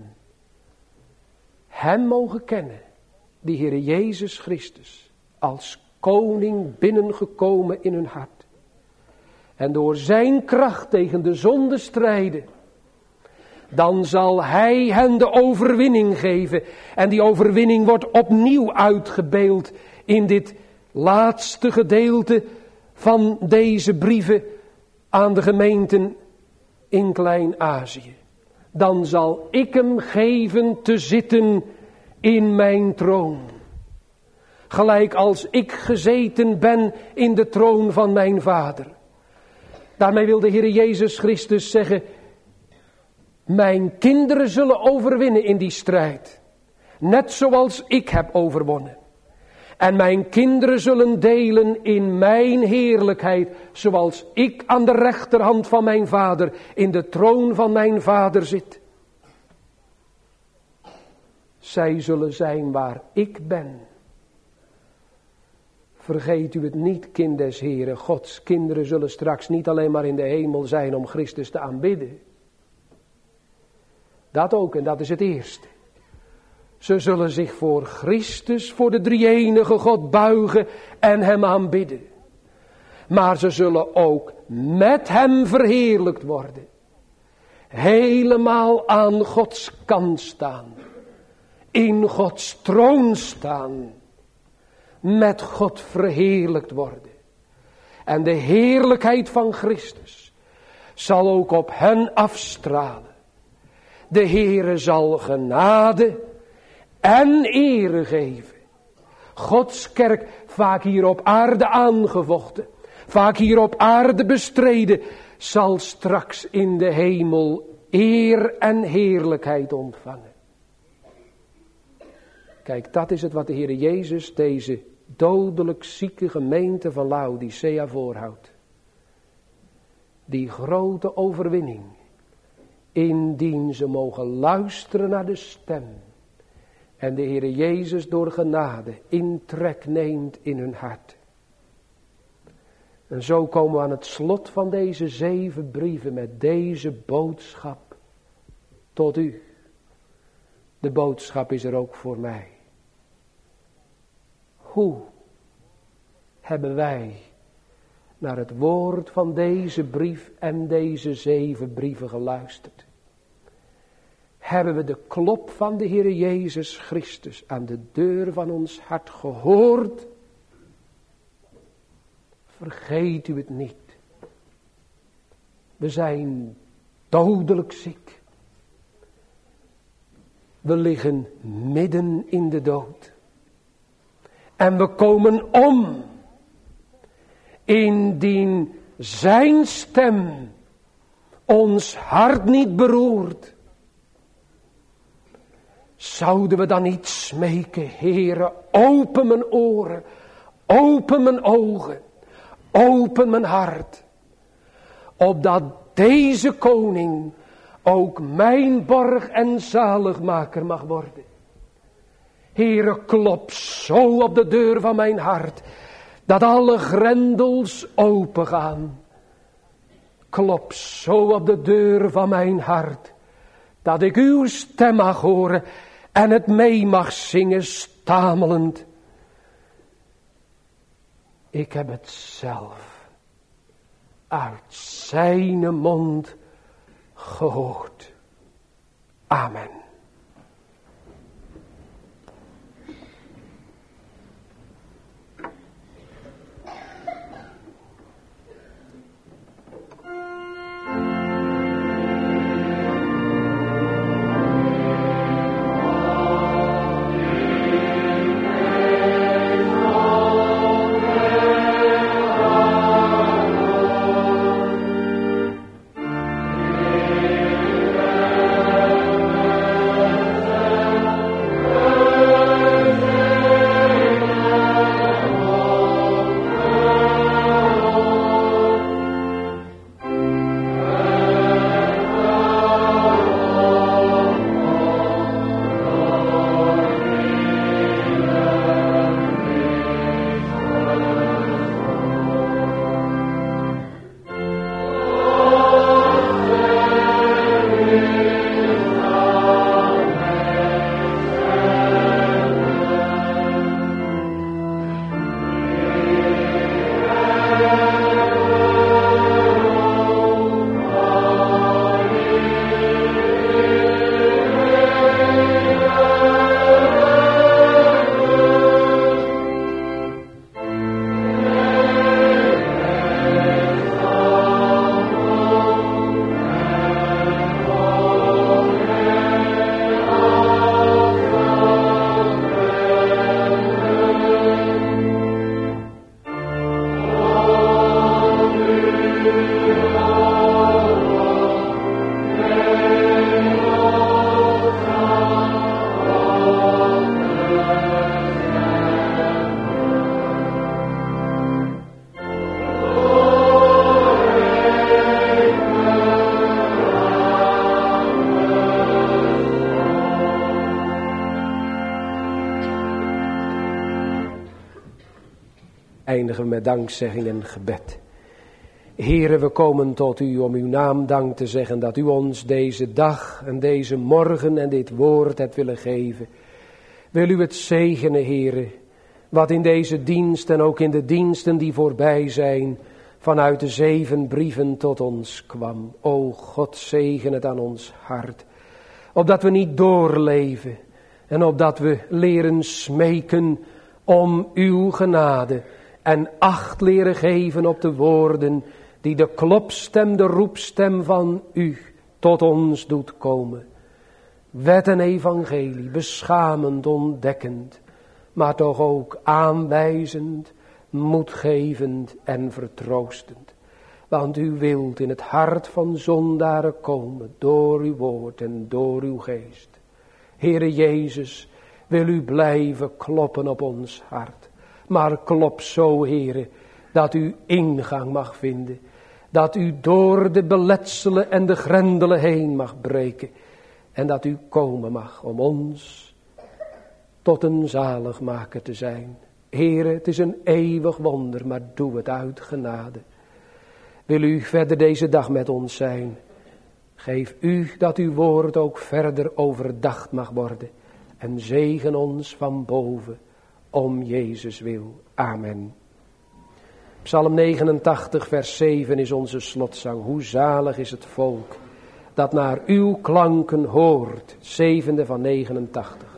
hem mogen kennen, die Heer Jezus Christus, als koning binnengekomen in hun hart. En door zijn kracht tegen de zonde strijden, dan zal hij hen de overwinning geven. En die overwinning wordt opnieuw uitgebeeld in dit laatste gedeelte van deze brieven aan de gemeenten in Klein-Azië. Dan zal ik hem geven te zitten in mijn troon. Gelijk als ik gezeten ben in de troon van mijn Vader. Daarmee wil de Heer Jezus Christus zeggen, mijn kinderen zullen overwinnen in die strijd. Net zoals ik heb overwonnen. En mijn kinderen zullen delen in mijn heerlijkheid, zoals ik aan de rechterhand van mijn Vader in de troon van mijn Vader zit. Zij zullen zijn waar ik ben. Vergeet u het niet, kind des Heren. Gods kinderen zullen straks niet alleen maar in de hemel zijn om Christus te aanbidden. Dat ook, en dat is het eerste. Ze zullen zich voor Christus, voor de drie-enige God buigen en hem aanbidden. Maar ze zullen ook met hem verheerlijkt worden. Helemaal aan Gods kant staan. In Gods troon staan. Met God verheerlijkt worden. En de heerlijkheid van Christus zal ook op hen afstralen. De Heere zal genade en ere geven. Gods kerk, vaak hier op aarde aangevochten, vaak hier op aarde bestreden, zal straks in de hemel eer en heerlijkheid ontvangen. Kijk, dat is het wat de Heere Jezus deze dodelijk zieke gemeente van Laodicea voorhoudt. Die grote overwinning, indien ze mogen luisteren naar de stem en de Heere Jezus door genade intrek neemt in hun hart. En zo komen we aan het slot van deze 7 brieven met deze boodschap tot u. De boodschap is er ook voor mij. Hoe hebben wij naar het woord van deze brief en deze 7 brieven geluisterd? Hebben we de klop van de Heere Jezus Christus aan de deur van ons hart gehoord? Vergeet u het niet. We zijn dodelijk ziek. We liggen midden in de dood. En we komen om. Indien zijn stem ons hart niet beroert. Zouden we dan niet smeken, Heere, open mijn oren, open mijn ogen, open mijn hart. Opdat deze koning ook mijn borg en zaligmaker mag worden. Heere, klop zo op de deur van mijn hart, dat alle grendels open gaan. Klop zo op de deur van mijn hart, dat ik uw stem mag horen en het mee mag zingen stamelend. Ik heb het zelf uit zijn mond gehoord. Amen. Eindigen we met dankzegging en gebed. Heere, we komen tot u om uw naam dank te zeggen dat u ons deze dag en deze morgen en dit woord hebt willen geven. Wil u het zegenen, Heere, wat in deze dienst en ook in de diensten die voorbij zijn, vanuit de 7 brieven tot ons kwam. O God, zegen het aan ons hart, opdat we niet doorleven en opdat we leren smeken om uw genade en acht leren geven op de woorden die de klopstem, de roepstem van u tot ons doet komen. Wet en evangelie, beschamend, ontdekkend, maar toch ook aanwijzend, moedgevend en vertroostend. Want u wilt in het hart van zondaren komen door uw woord en door uw geest. Heere Jezus, wil u blijven kloppen op ons hart. Maar klop zo, Heere, dat u ingang mag vinden. Dat u door de beletselen en de grendelen heen mag breken. En dat u komen mag om ons tot een zaligmaker te zijn. Heere, het is een eeuwig wonder, maar doe het uit genade. Wil u verder deze dag met ons zijn? Geef u dat uw woord ook verder overdacht mag worden. En zegen ons van boven, om Jezus wil. Amen. Psalm 89 vers 7 is onze slotzang. Hoe zalig is het volk dat naar uw klanken hoort. 7e van 89.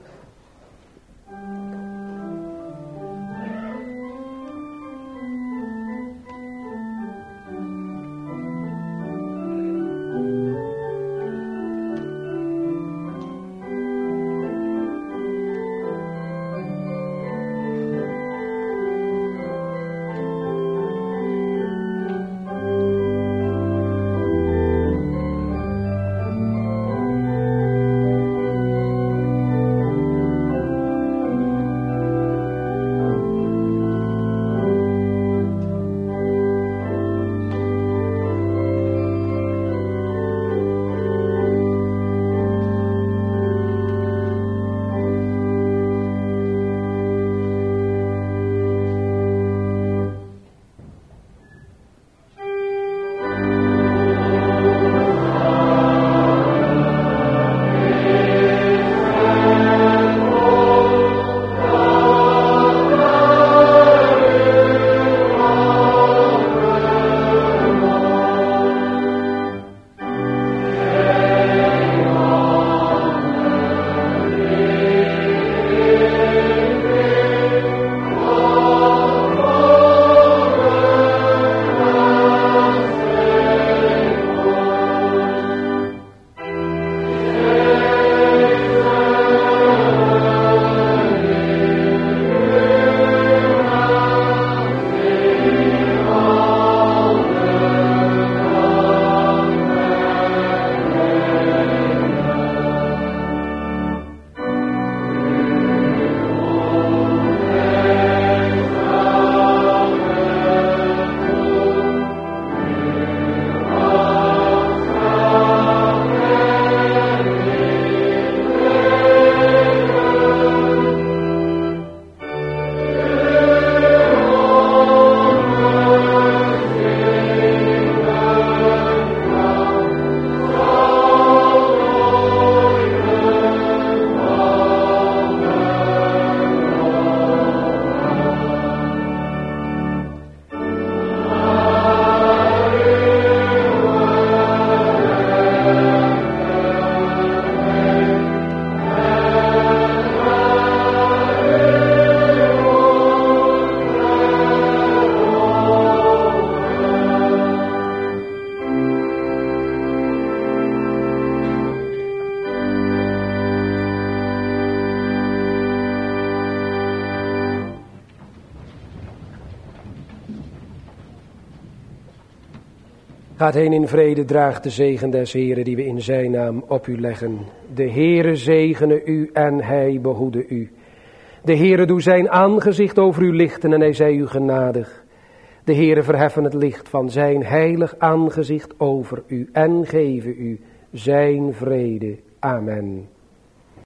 Gaat heen in vrede, draagt de zegen des Heren die we in zijn naam op u leggen. De Heere zegene u en hij behoede u. De Heere doe zijn aangezicht over u lichten en hij zij u genadig. De Heere verheffen het licht van zijn heilig aangezicht over u en geven u zijn vrede. Amen.